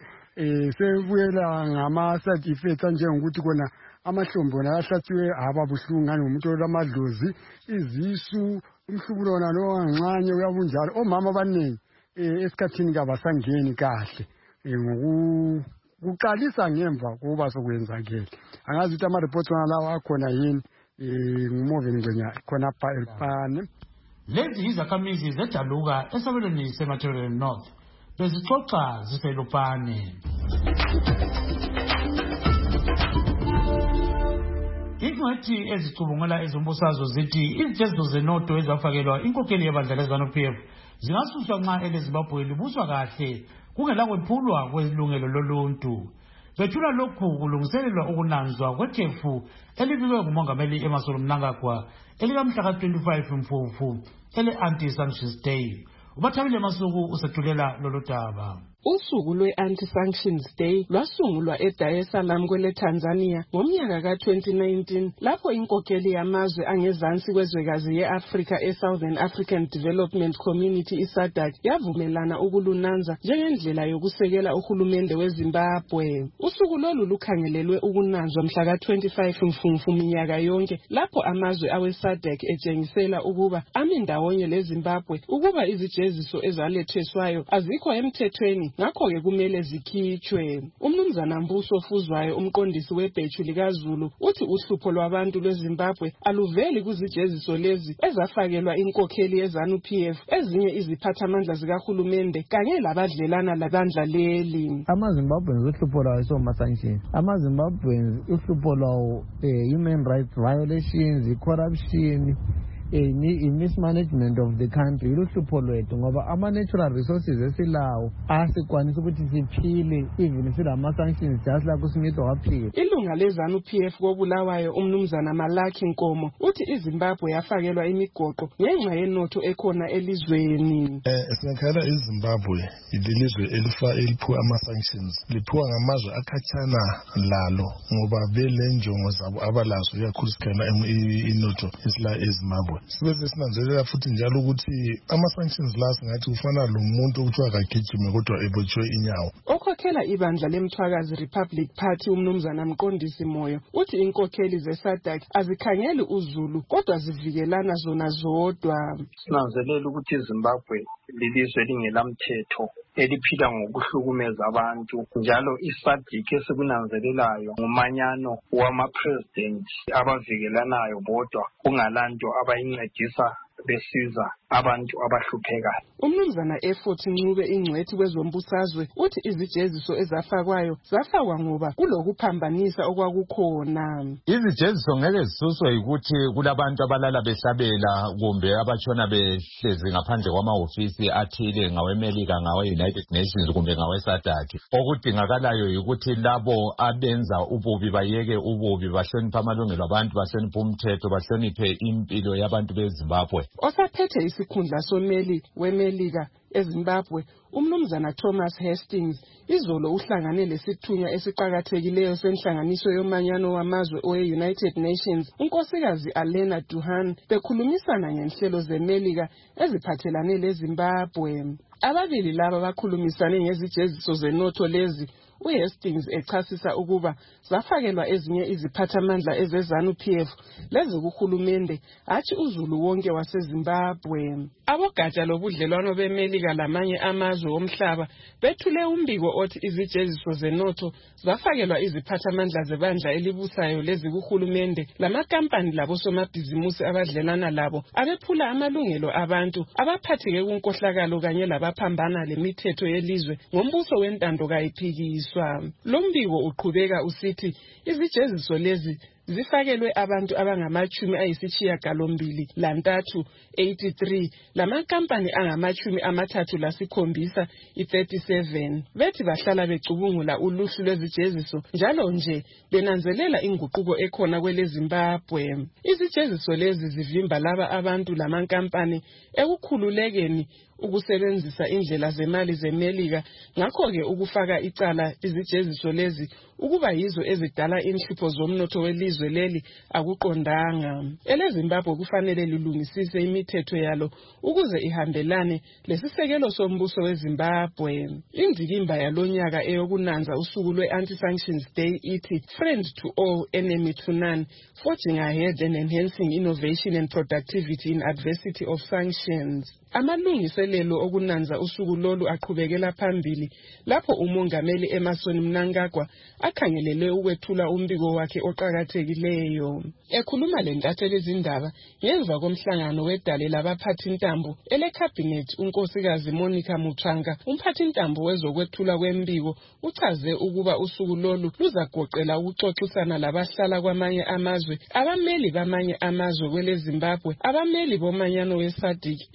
sebuyela ngama-side effects anjengokuthi kona amahlombe wona ahlatshiwe ababuhlungu ngani ngomuntu olamadlozi izisu umhlubulo wona lo kancane uyabunjalo omama abaningi esikhathini kabasangeni kahle ngokuqalisa ngemva kuba sokwenzakele angazi ukuthi ama-reports wona lawo akhona yini ngumove ngenya khonapha elipane. Lezi izakhamizi zedaluka esabelweni seMatabeleland North bezixoxa ziselupane. Ingwethi ezicubungula ezombusazwe zithi izijeziso zenoto ezafakelwa inkokheli yebandla le-ZANU P F zingasuswa nxa eleZimbabwe libuswa kahle kungelakwephulwa kwelungelo loluntu. Bethula lokhu kulungiselelwa ukunanzwa kwekhefu elibikwe ngumongameli Emmerson Mnangagwa elikamhla twenty-five Mfumfu ele-anti-sanctions day. Ubathabile Masuku usethulela lolu daba. Usuku lwe-Anti-Sanctions Day lwasungulwa e-Dar es Salaam kwele Tanzania ngomnyaka ka twenty nineteen lapho inkokheli yamazwe angezansi kwezwekazi ye-Afrika e-Southern African Development Community i-SADC yavumelana ukulunanza njengendlela yokusekela uhulumende weZimbabwe. Usuku lolu lukhangelelwe ukunanzwa mhla ka twenty-five Mfumfu minyaka yonke lapho amazwe awe-SADC etshengisela ukuba ami ndawonye leZimbabwe ukuba izijeziso ezaletheswayo azikho emthethweni ngakho-ke kumele zikhitshwe. Umnumzana Mbuso Fuzwayo umqondisi webheju likaZulu uthi uhlupho lwabantu lweZimbabwe aluveli kuzijeziso lezi ezafakelwa inkokheli ye-ZANU-P F ezinye iziphathamandla zikahulumende kanye labadlelana labandla leli. Ama-Zimbabweans uhlupho lwawo isoma-sanctions. Ama-Zimbabweans uhlupho lwawo eh, human rights violations, i-corruption, i-mismanagement of the country. Iluhlupho lwethu ngoba ama-natural resources esilawo asikwanisa ukuthi siphile even silama-sanctions just like uSmith waphila. Ilunga le-ZANU-P F koBulawayo umnumzana Malaki Nkomo uthi iZimbabwe yafakelwa imigoqo ngenxa yenotho ekhona elizweni. Eh sinakhala iZimbabwe ilizwe elifa eliphiwa ama-sanctions liphiwa ngamazwe akhatshana lalo ngoba belenjongo zabo abalazo ikakhulu sikhona inotho isila eZimbabwe. Sibe sinanzelela futhi njalo ukuthi ama-sanctions la singathi ufana lo muntu okuthiwa akagijime kodwa ebotshwe inyawo. Okhokhela ibandla lemthwakazi Republic Party umnumzana Mqondisi Moyo uthi inkokheli ze-SADC azikhangeli uZulu kodwa zivikelana zona zodwa. Sinanzelela ukuthi iZimbabwe lilizwe lingelamthetho eliphila ngokuhlukumeza abantu njalo i-SADC esikunanzelelayo ngumanyano wama-president abavikelanayo bodwa kungalanto abayincedisa besiza abantu abahluphekayo. Umnumzana Effort Ncube ingcwethi kwezombusazwe uthi izijeziso ezafakwayo zafakwa ngoba kulokuphambanisa okwakukhona. Izijeziso ngeke zisuswe ukuthi kulabantu abalala behlabela kumbe abatshona behlezi ngaphandle kwamahofisi athile ngaweMelika ngawe-United Nations kumbe ngawe-SADC. Okudingakalayo yikuthi labo abenza ububi bayeke ububi bahloniphe amalungelo abantu bahloniphe umthetho bahloniphe impilo yabantu beZimbabwe. Osaphethe isikhundla someli weMelika eZimbabwe umnumzana Thomas Hastings izolo uhlangane lesithunywa esiqhakathekileyo senhlanganiso yomanyano wamazwe owe-United Nations unkosikazi Alena Duhan bekhulumisana ngenhlelo zeMelika eziphathelane leZimbabwe. Ababili laba bakhulumisane ngezijeziso zenotho lezi uHastings echasisa ukuba zafakelwa ezinye iziphathamandla eze-ZANU-P F lezi kuhulumende athi uZulu wonke waseZimbabwe. Abogatsha lobudlelwano beMelika lamanye amazwe omhlaba bethule umbiko othi izijeziso zenotho zafakelwa iziphathamandla zebandla elibusayo lezi kuhulumende lamakampani labosomabhizimusi abadlelana labo abephula amalungelo abantu abaphatheke kunkohlakalo kanye labaphambana lemithetho yelizwe ngombuso wentando kayiphikiswa. Lombiko uqhubeka usithi izijeziso lezi zifakelwe abantu abangamachumi ayisishiyagalombili lantathu eighty-three lamakampani angamachumi amathathu lasikhombisa i-thirty-seven bethi bahlala becubungula uluhlu lwezijeziso njalo nje benanzelela inguquko ekhona kwele Zimbabwe. Izijeziso lezi zivimba laba abantu lamankampani ekukhululekeni ukusebenzisa indlela zemali zeMelika ngakho-ke ukufaka icala izijeziso lezi ukuba yizo ezidala inhlupho zomnotho welizwe leli akuqondanga. EleZimbabwe kufanele lilungisise imithetho yalo ukuze ihambelane lesisekelo sombuso weZimbabwe. Indikimba yalonyaka eyokunanza usuku lwe-Anti-Sanctions Day ithi Friend to all, enemy to none, forging ahead and enhancing innovation and productivity in adversity of sanctions. Amalungiselelo okunanza usuku lolu aqhubekela phambili lapho umongameli Emmerson Mnangagwa akhangelele ukwethula umbiko wakhe oqhakathekileyo. Ekhuluma lentatheli izindaba ngemva komhlangano wedale labaphathintambo elecabinet unkosikazi Monica Muchanga umphathintambo wezokwethula kwembiko uchaze ukuba usuku lolu luzagoqela ukuxoxisana labahlala kwamanye amazwe abameli bamanye amazwe kwele Zimbabwe abameli bomanyano weSADC intatheli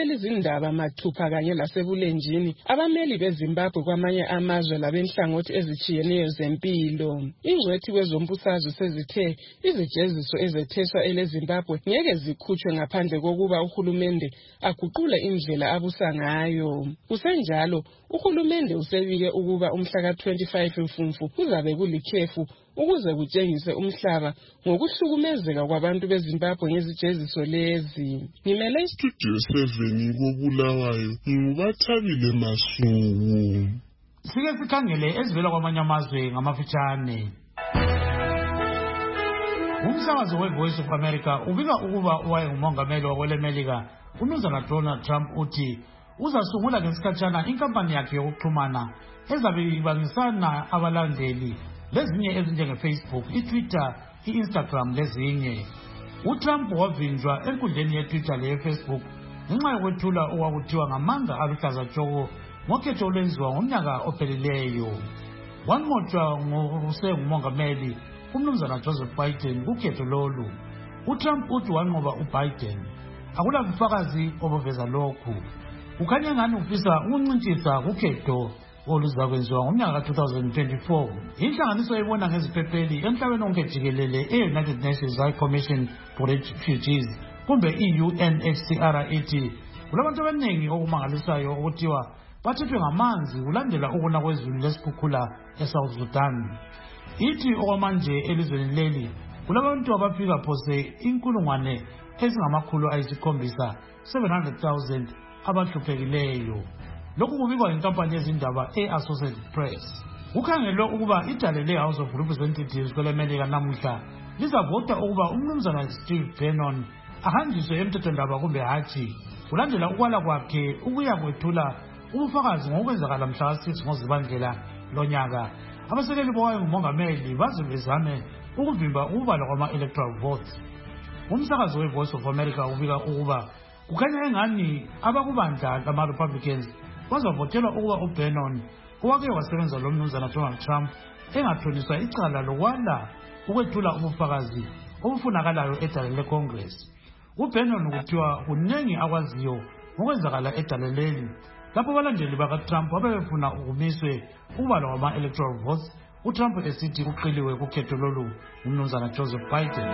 intatheli zindaba mathupha kanye lasebulenjini abameli beZimbabwe kwamanye amazwe labenhlangothi ezitshiyeneyo zempilo. Ingcwethi kwezombusazwe sezithe izijeziso ezetheswa eleZimbabwe ngeke zikhutshwe ngaphandle kokuba uhulumende aguqule indlela abusa ngayo. Kusenjalo uhulumende usebike ukuba umhla ka twenty-five Mfumfu kuzabe kulikhefu ukuze kutshengise umhlaba ngokuhlukumezeka kwabantu beZimbabwe ngezijeziso lezi. Ngimele Studio seven koBulawayo ngubathabile Masuku. Sike sikhangele ezivela kwamanye amazwe ngamafitshane. Umsakazo weVoice of America ubika ukuba owayengumongameli wakwelemelika uMnumzana Donald Trump uthi uzasungula ngesikhatshana inkampani yakhe yokuxhumana ezabe ibangisana abalandeli lezinye ezinjenge-Facebook, i-Twitter, i-Instagram lezinye. UTrump wavinjwa enkundleni ye-Twitter leye-Facebook ngenxa yokwethula okwakuthiwa ngamandla aluhlaza tshoko ngokhetho olwenziwa ngomnyaka ophelileyo. Wanqotshwa ngokusengumongameli uMnumzana Joseph Biden kukhetho lolu. UTrump uthi wanqoba uBiden. Akula bufakazi obuveza lokhu. Kukhanya ngani ufisa ukuncintisa kukhetho oluzakwenziwa ngomnyaka ka two thousand twenty-four. Inhlanganiso ebona ngeziphepheli emhlabeni wonke jikelele e-United Nations High Commission for Refugees kumbe i-U N H C R ithi kulabantu abaningi okumangalisayo okuthiwa bathethwe ngamanzi kulandela ukuna kwezulu lesikhukhula eSouth Sudan. Ithi okwamanje elizweni leli kulabantu abafika phose inkulungwane ezingamakhulu ayisikhombisa seven hundred thousand abahluphekileyo. Lokhu kubikwa inkampani yezindaba e-Associated Press. Kukhangelwe ukuba idale le-House of Representatives kwelemelika namuhla lizavota ukuba uMnumzana Steve Bannon ahanjiswe emthethwandaba kumbe hatshi kulandela ukwala kwakhe ukuya kwethula ubufakazi ngokwenzakala mhla six ngoZibandlela lonyaka. Abasekeli bowayengumongameli baze bezame ukuvimba ukubalwa kwama-electoral votes. Umsakazo weVoice of America ubika ukuba kukhanya engani abakubandla lama-Republicans bazavotelwa ukuba uBannon owake wasebenza lo Mnumzana Donald Trump engathoniswa icala lokwala ukwethula ubufakazi obufunakalayo edale leCongress. uBannon kuthiwa kuningi akwaziyo ngokwenzakala edale leli lapho abalandeli bakaTrump abebefuna ukumiswe ukubalwa kwama-electoral votes, uTrump esithi uqiliwe kukhetho lolu uMnumzana Joseph Biden.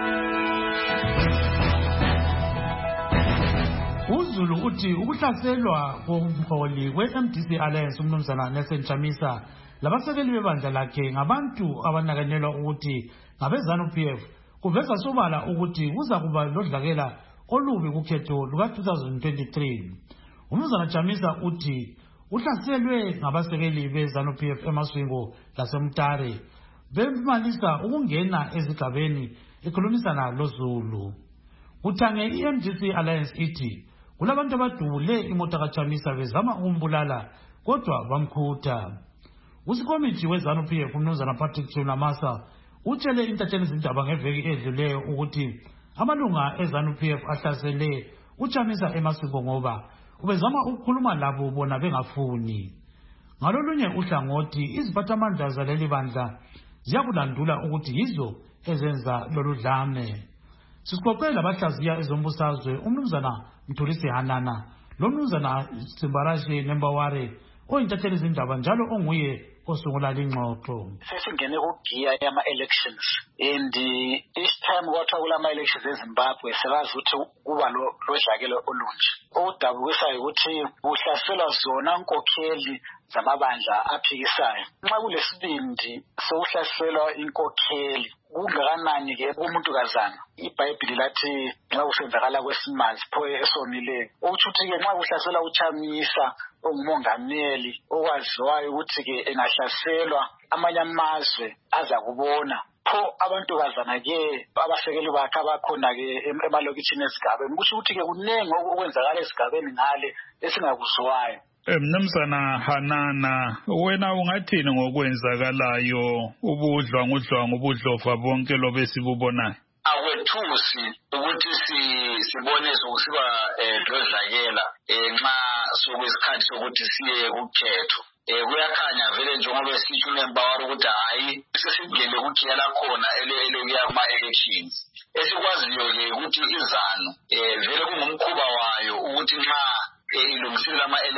uZulu uthi ukuhlaselwa komholi we-M D C Alliance uMnumzana Nelson Chamisa labasekeli bebandla lakhe ngabantu abanakanelwa ukuthi ngabe-ZANU P F kuveza sobala ukuthi kuza kuba lodlakela olubi kukhetho luka two thousand twenty-three. uMnumzana Chamisa uthi uhlaselwe ngabasekeli be-ZANU P F eMaswingo laseMtare bemalisa ukungena ezigabeni ekhulumisana loZulu. Uthange i-M D C Alliance ithi kulabantu abadubule imota kaChamisa bezama ukumbulala kodwa bamkhutha. Usikomiti we-ZANU P F uMnumzana Patrick Chunamasa utshele intatheli izindaba ngeveki edluleyo ukuthi amalunga e-ZANU P F ahlasele uChamisa eMaswingo ngoba ubezama ukukhuluma labo bona bengafuni. Ngalolunye uhlangothi iziphathamandla zaleli bandla ziyakulandula ukuthi yizo ezenza lolu dlame. Sisixoxela abahlaziya ezombusazwe uMnumzana Mthulisi Hanana lo Mnumzana Simbarashe Nembaware oyintatheli izindaba njalo onguye osungula lingxoxo. Sesingene kugiya yama-elections and each time kwathiwa kulama-elections eZimbabwe sekazi ukuthi kuba lodlakelo olunje. Okudabukisayo ukuthi kuhlaselwa zona nkokheli zamabandla aphikisayo. Nxa kulesibindi sekuhlaselwa inkokheli kungakanani-ke kumuntukazana. IBhayibhili lathi nxa kusenzakala kwesimanzi pho esomileyo. Okutsho ukuthi-ke nxa kuhlasela uChamisa ongumongameli okwaziwayo ukuthi-ke engahlaselwa amanye amazwe aza kubona. Pho abantukazana-ke abasekeli bakhe abakhona-ke emalokitshini esigabeni. Kusho ukuthi-ke kunengi okwenzakala esigabeni ngale esingakuzwayo. Mnumzana Hanana, wena ungathini ngokwenzakalayo ubudlwangudlwangu ubudlova bonke lobe sibubonayo? Akwethusi ukuthi sibone sokusiba lodlakela nxa sokwesikhathi sokuthi siye kukhetho. Kuyakhanya vele njengoba sitsho uNembaware ukuthi hayi sesibuyele kugiya lakhona elokuya kuma-elections. Esikwaziyo-ke ukuthi iZANU vele kungumkhuba wayo ukuthi nxa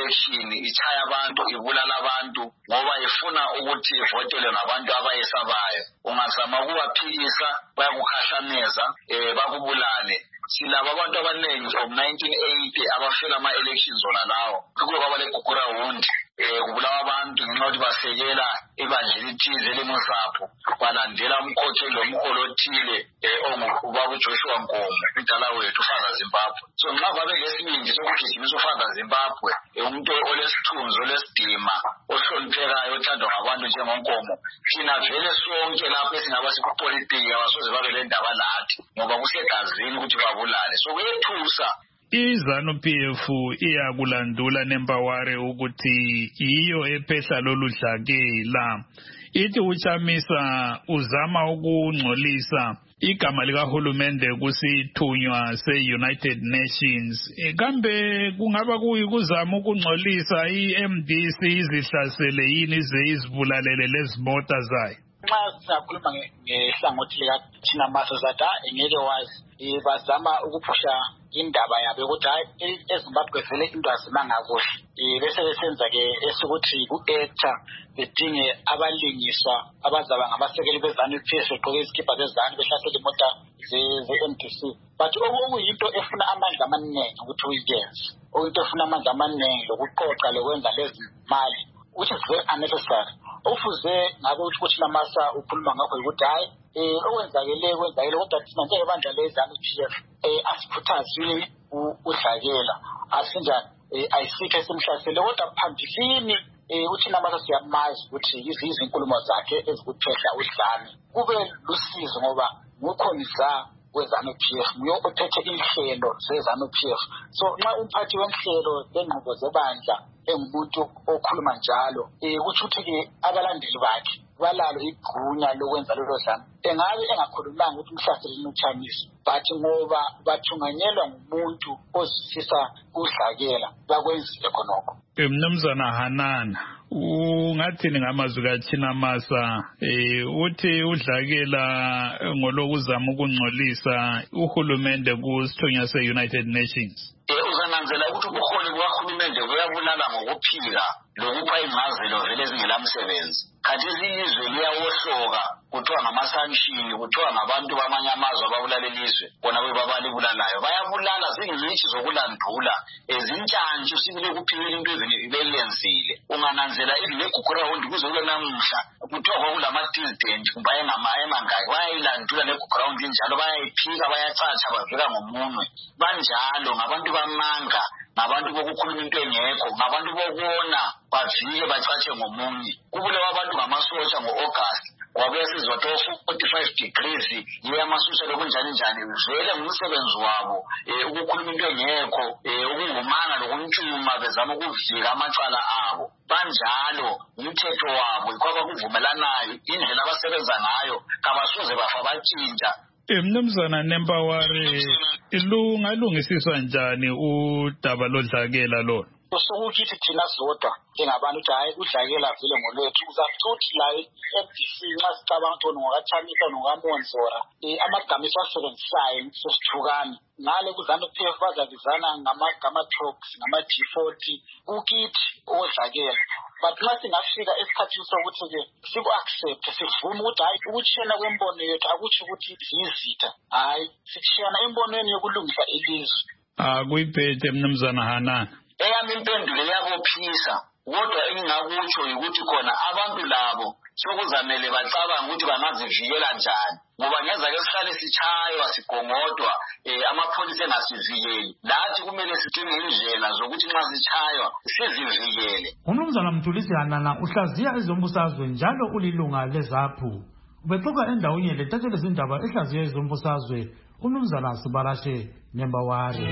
election ichaya abantu ibulala abantu ngoba ifuna ukuthi ivotele ngabantu abayesabayo. Ungazama ukubaphikisa bayakukhahlameza eh bakubulale. Silaba abantu abaningi from nineteen eighty abafela ama-elections zona lawo kuko kwabalekukura wundi eh kubulawa abantu ngenxa yokuthi basekela ibandla elithize elimuzapho balandela umkhokheli omkhulu othile eh ongubaba uJoshua Nkomo umdala wethu uFaza Zimbabwe. So nxa babe lesibindi sokugijimisa uFaza Zimbabwe umuntu olesithunzi olesidima ohloniphekayo othandwa ngabantu njengonkomo thina vele sonke lapho esingaba sikupolitiki abasoze babe le ndaba lathi ngoba kusegazini ukuthi babulale. So kuyethusa iZANU-P F iyakulandula nempaware ukuthi iyo ephehla lolu dlakela. Ithi uChamisa uzama ukungcolisa igama likahulumende kusithunywa se-United Nations. Kambe kungaba kuyikuzama ukungcolisa i-M D C izihlasele yini ize izibulalele lezimota zayo? Nxa siyakhuluma ngehlangothi likaThinamasa Zata engeke wazi bazama ukuphusha indaba yabo ukuthi hayi eZimbabwe vele into azimanga kuhle bese besenza-ke esokuthi ku-actor bedinge abalingiswa abazaba ngabasekeli beZANU-P F begqoke izikipa zeZANU behlasela imota ze-M D C. But okuyinto efuna amandla amaningi ukuthi uyiyenze, okuyinto efuna amandla amaningi lokuqoqa lokwenza lezi mali, which is very unnecessary. Ufuze ngabe ukuthi ukuthi namasa ukhuluma ngakho ukuthi hayi eh okwenzakele kwenzakele kodwa thina njengebandla leZANU-P F eh asiphuthazini udlakela asinjani eh ayisikhe simhlasele kodwa phambilini eh uthi namasa siyamazi ukuthi izizi inkulumo zakhe ezikuphehla udlame kube lusizo ngoba ngukhonza weZANU-P F nguye ophethe inhlelo zeZANU-P F. So nxa umphathi wenhlelo lengqubo zebandla engumuntu okhuluma njalo eh ukuthi uthi abalandeli bakhe balalo igunya lokwenza lelo dlame engabe engakhulumanga ukuthi umhlaseleni uChamisa but ngoba bathunganyelwa ngumuntu osifisa udlakela bakwenzile khonokho. Mnumzana Hanana, ungathini ngamazwi kaThinamasa eh uthi udlakela ngolokuzama ukungcolisa uhulumende kusithunywa se-United Nations? Uzananzela ukuthi ubuholi bukahulumende buyabulala ngokuphika lokupha ingazelo vele ezingelamsebenzi. Kanti izizwe liyawohloka kuthiwa ngamasanshini kuthiwa ngabantu bamanye amazwe ababulala ilizwe bona bebabalibulalayo bayabulala zingcitshi zokulandula ezintshantshi sibile kuphikela into ezinibelenzile. Ungananzela ilegugrawundi kuze kule namuhla kuthiwa kwakulama-dissident kumbe ayemangaki bayayilandula legugrawundi injalo bayayiphika bayachacha bavika ngomunwe banjalo ngabantu bamanga ngabantu bokukhuluma into engekho ngabantu bokubona bavike bachache ngomunye. Kubulewa abantu ngamasotsha ngo-August wabuya sizwa forty-five degrees yiye amasotsha lokunjani njani vele ngumsebenzi wabo um ukukhuluma into engekho um ukungumanga lokuntshuma bezama ukuvika amacala abo banjalo umthetho wabo yikho abakuvumelanayo indlela abasebenza ngayo kabasoze bafa batshintsha. Mnumzana Nempaware, lungalungisiswa njani udaba lodlakela lona? Sokuthi thina zodwa njengabantu ukuthi hayi udlakela vele ngolwethu uzakuthi la e-M D C nxa sicabanga ukuthi ngokaThamisa nokaMonzora amagama esiwasebenzisayo sesithukane ngale kuZANU-P F bazabizana ngamagama trucks ngama-G forty ukithi odlakela. But nxa singafika esikhathini sokuthi-ke siku-accept sivume ukuthi hayi ukutshiyana kwembono yethu akutsho ukuthi ziyizitha hayi sikushiyana embonweni yokulungisa ilizwe. Akuyiphethe Mnumzana Hanana. Eyami impendulo yabophisa kodwa engingakutsho ukuthi khona abantu labo sokuzamele bacabanga ukuthi bangazivikela njani ngoba ngeza ke sihlale sichaywa sigongodwa amapholisa engasivikeli lathi kumele sidinge indlela zokuthi nxa sichaywa sizivikele. Umnumzana Mthulisi Hanana uhlaziya ezombusazwe njalo ulilunga leZAPHU ubexoxa endaweni letathele izindaba ehlaziya ezombusazwe umnumzana Sibarashe Nembaware.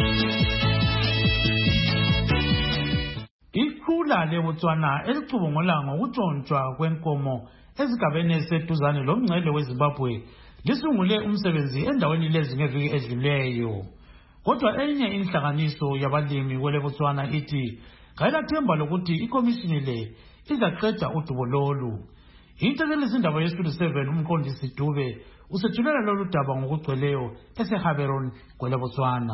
Ikhula leBotswana elicubungula ngokutshontshwa kwenkomo ezigabeni eziseduzane lomngcele weZimbabwe lisungule umsebenzi endaweni lezi ngeviki edluleyo. Kodwa enye inhlanganiso yabalimi kweleBotswana ithi kayilathemba lokuthi ikomishini le izaqeda udubo lolu. Intekelo izindaba yeStudio seven umqondisi Dube usethulela lolu daba ngokugcweleyo eseHaberon kweleBotswana.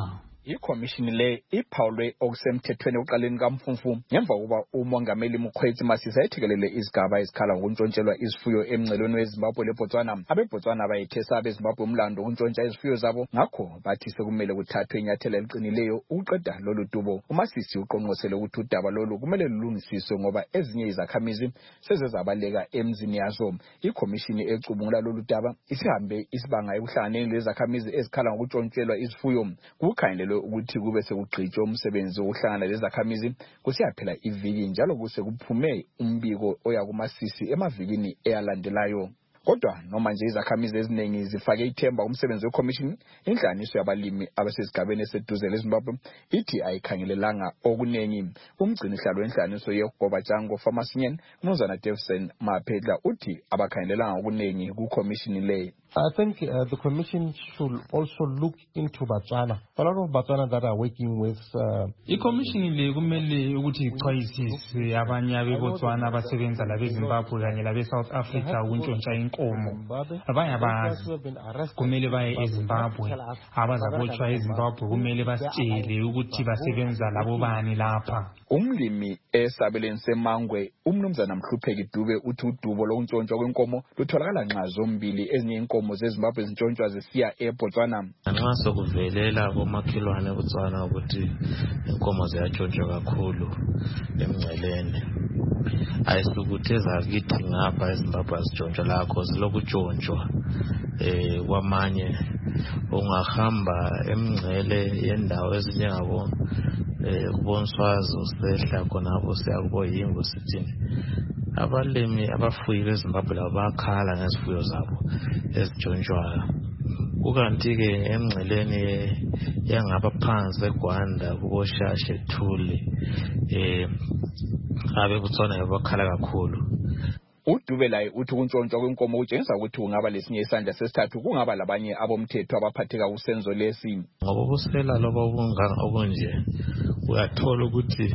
ikhomishini le iphawulwe okusemthethweni ekuqaleni kaMfumfu ngemva kokuba umongameli Mokgweetsi Masisi ayethekelele izigaba ezikhala ngokuntshontshelwa izifuyo emngcelweni weZimbabwe leBotswana. AbeBotswana bayethesa abeZimbabwe umlando wokuntshontsha izifuyo zabo, ngakho bathi sekumele kuthathwe inyathelo eliqinileyo ukuqeda lolu dubo. uMasisi uqonqosele ukuthi udaba lolu kumele lulungisiswe ngoba ezinye izakhamizi sezezabaleka emzini yazo. Ikhomishini ecubungula lolu daba isihambe isibanga ekuhlanganeni lezakhamizi ezikhala ngokuntshontshelwa izifuyo. Kukhangelelwe ukuthi kube sekugqitshwa umsebenzi wokuhlangana lezakhamizi kusiyaphela iviki njalo kuse kuphume umbiko oya kuMasisi emavikini eyalandelayo. Kodwa noma nje izakhamizi eziningi zifake ithemba umsebenzi wekhomishini, inhlanganiso yabalimi abasesigabeni eseduze leZimbabwe ithi ayikhangelelanga okuningi. Umgcinihlalo wenhlanganiso yeGobajango Farmers Union uMnumzana Davison Maphedla uthi abakhangelelanga okuningi kukhomishini le. I think uh, the commission should also look into Botswana. A lot of Botswana that are working with uh, ikhomishini le kumele ukuthi ixwayisise abanye abeBotswana abasebenza labeZimbabwe kanye labe-South Africa ukuntshontsha inkomo. Abanye abazi kumele baye eZimbabwe, abazabotshwa eZimbabwe kumele basitshele ukuthi basebenza labo bani lapha. Umlimi esabeleni seMangwe uMnumzana Mhlupheki Dube uthi udubo lokuntshontshwa kwenkomo lutholakala nxa zombili ezinye inkomo zeZimbabwe zintshontshwa zisiya eBotswana. Nxa sokuvelela komakhelwane eBotswana ukuthi inkomo ziyatshontsha kakhulu emngceleni, ayisukuthi ezakithi ngapha eZimbabwe azitshontsha lakho zilokuntshontsha eh kwamanye ungahamba emngcele yendawo ezinyabo eh kubonswazo sehla khonapho siyakubo yingo sithini. Abalimi abafuyi beZimbabwe labo bakhala ngezifuyo zabo ezitshontshayo. Kukanti ke emngceleni yangapha phansi eGwanda kuboshashe Thuli eh abeBotswana bakhala kakhulu. Udube laye uthi ukuntshontsha kwenkomo utshengisa ukuthi kungaba lesinye isandla sesithathu, kungaba labanye abomthetho abaphatheka usenzo lesi. Ngoba ubusela loba ubunganga okunje uyathola ukuthi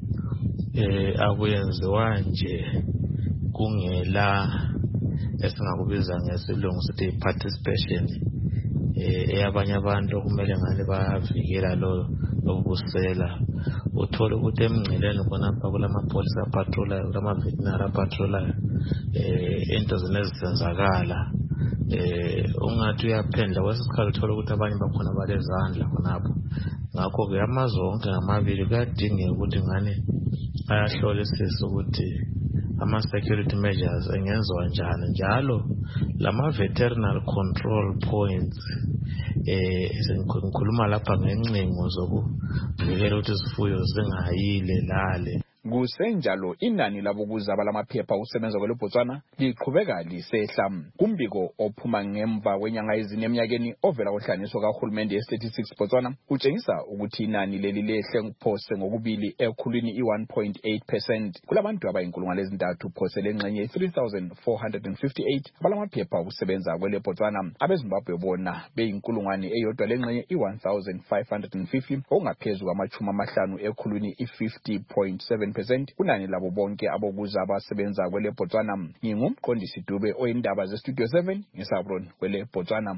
eh abuyenziwa nje kungela esingakubiza ngesilungu sithi participation eh eyabanye abantu kumele ngane bavikela lo lobusela. Uthola ukuthi emngceleni khonapha kulamapolisa patrol kulama veterinary patrol eh into zinezenzakala eh ungathi uyaphendla wesikhathi uthola ukuthi abanye bakhona balezandla khonapho. Ngakho ke amazonke ngamabili kuyadingeka ukuthi ngane ayahlolisisa ukuthi ama security measures engenzwa njani njalo lama veterinary control points eh sengikhuluma lapha ngencingo zokuvikela ukuthi izifuyo zingayile lale. Kusenjalo inani labokuzaba lamaphepha usebenza kweleBotswana liqhubeka lisehla. Kumbiko ophuma ngemva kwenyanga ezine eminyakeni ovela kohlanganiso kahulumende ye-thirty-six Botswana utshengisa ukuthi inani leli lehle phose ngokubili ekhulwini i-one point eight percent. Kulabantu abayinkulungwane ezintathu phose lengxenye three thousand four hundred fifty-eight abalamaphepha ukusebenza kweleBotswana. AbeZimbabwe bona beyinkulungwane eyodwa lengxenye i-one thousand five hundred fifty ongaphezulu kwamachumi amahlanu ekhulwini i-fifty point seven percent kunani labo bonke abokuza abasebenza kweleBotswana. Ngingumqondisi Dube oyindaba zeStudio seven ngeSabron kweleBotswana.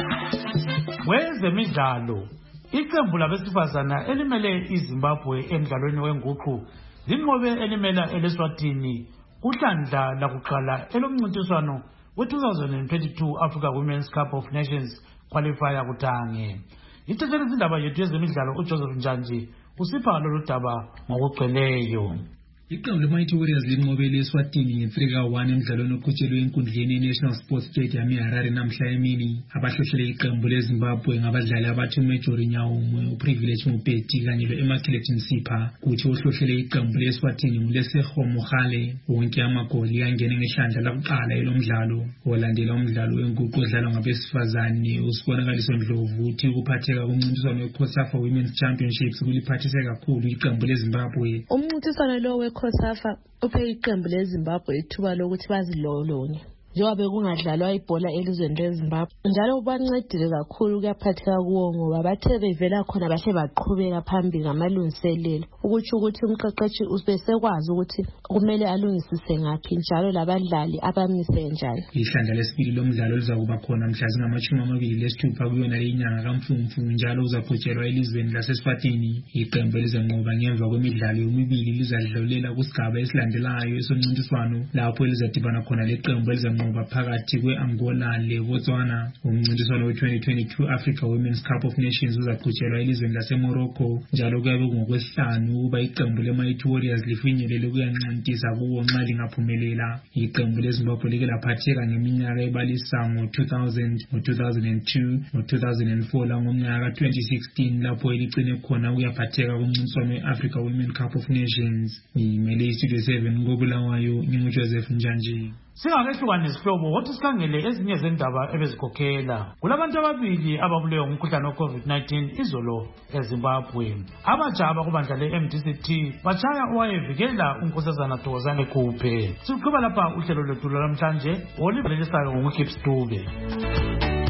Wezemidlalo, iqembu labesifazana elimele iZimbabwe emidlalweni wenguqu linqobe elimela eLeswatini kuhlandla lakuqala elomncintiswano we-twenty twenty-two Africa Women's Cup of Nations qualifier kutange. Ithethele izindaba yethu yezemidlalo uJoseph Njanji usipha lolu daba ngokugcweleyo. Iqembu le-Mighty Warriors linqobele eSwatini nge-three ka one emidlalweni oqhutshelwe enkundleni ye-National Sports Stadium eHarare namhla emini. Abahlohlele iqembu leZimbabwe ngabadlali abathi uMajori Nyawume, uPrivilege Mupeti kanye lo-Immaculate Msipha. Kuthi ohlohlele iqembu le-Eswatini nguLesego Mogale. Wonke amagoli angene ngehlandla lakuqala elomdlalo. Olandela umdlalo wenguqu odlalwa ngabesifazane uSibonakaliso Ndlovu uthi ukuphatheka kumncintiswano we-COSAFA Women's Championships kuliphathise kakhulu iqembu leZimbabwe. Umncintiswano lo we-COSAFA uphe iqembu leZimbabwe ithuba lokuthi bazilolonge. njengoba kungadlalwa ibhola elizweni leZimbabwe. Njalo bancedile kakhulu kuyaphatheka kuwo ngoba bathe bevela khona bahle baqhubeka phambili ngamalungiselelo ukuthi ukuthi umqeqeshi ubesekwazi ukuthi kumele alungisise ngaphi njalo labadlali abamise njani. Ihlandla lesibili lomdlalo lizakuba khona mhla zingamashumi amabili lesithupha kuyona le inyanga kaMfumfu njalo uzaqhutshelwa elizweni laseSwatini. Iqembu elizanqoba ngemva kwemidlalo yomibili lizadlulela kusigaba esilandelayo esomncintiswano lapho elizadibana khona leqembu elizanqoba phakathi kwe-Angola leBotswana. Umncintiswano we-twenty twenty-two Africa Women's Cup of Nations uzaqhutshelwa elizweni laseMorocco njalo kuyabe kungokwesihlanu ukuba iqembu le-Mighty Warriors lifinyelele kuyanqintisa kuwo nxa lingaphumelela. Iqembu leZimbabwe like laphatheka ngeminyaka ebalisa ngo-two thousand, ngo-two thousand two, ngo-two thousand four langomnyaka twenty sixteen lapho elicine khona kuyaphatheka kumncintiswano we-Africa Women Cup of Nations. Imele iStudio seven koBulawayo, nginguJoseph Njanji. Singakehlukani nesihlobo wothi sikhangele ezinye zendaba ebezikhokhela. Kulabantu ababili ababulewe ngumkhuhlane we-COVID nineteen izolo eZimbabwe. Abatsha abakubandla le-M D C T batshaya owayevikela unkosazana Thokozani Khuphe. Siqhuba lapha uhlelo lwethu lwamhlanje olibelelisayo nguHips Dube.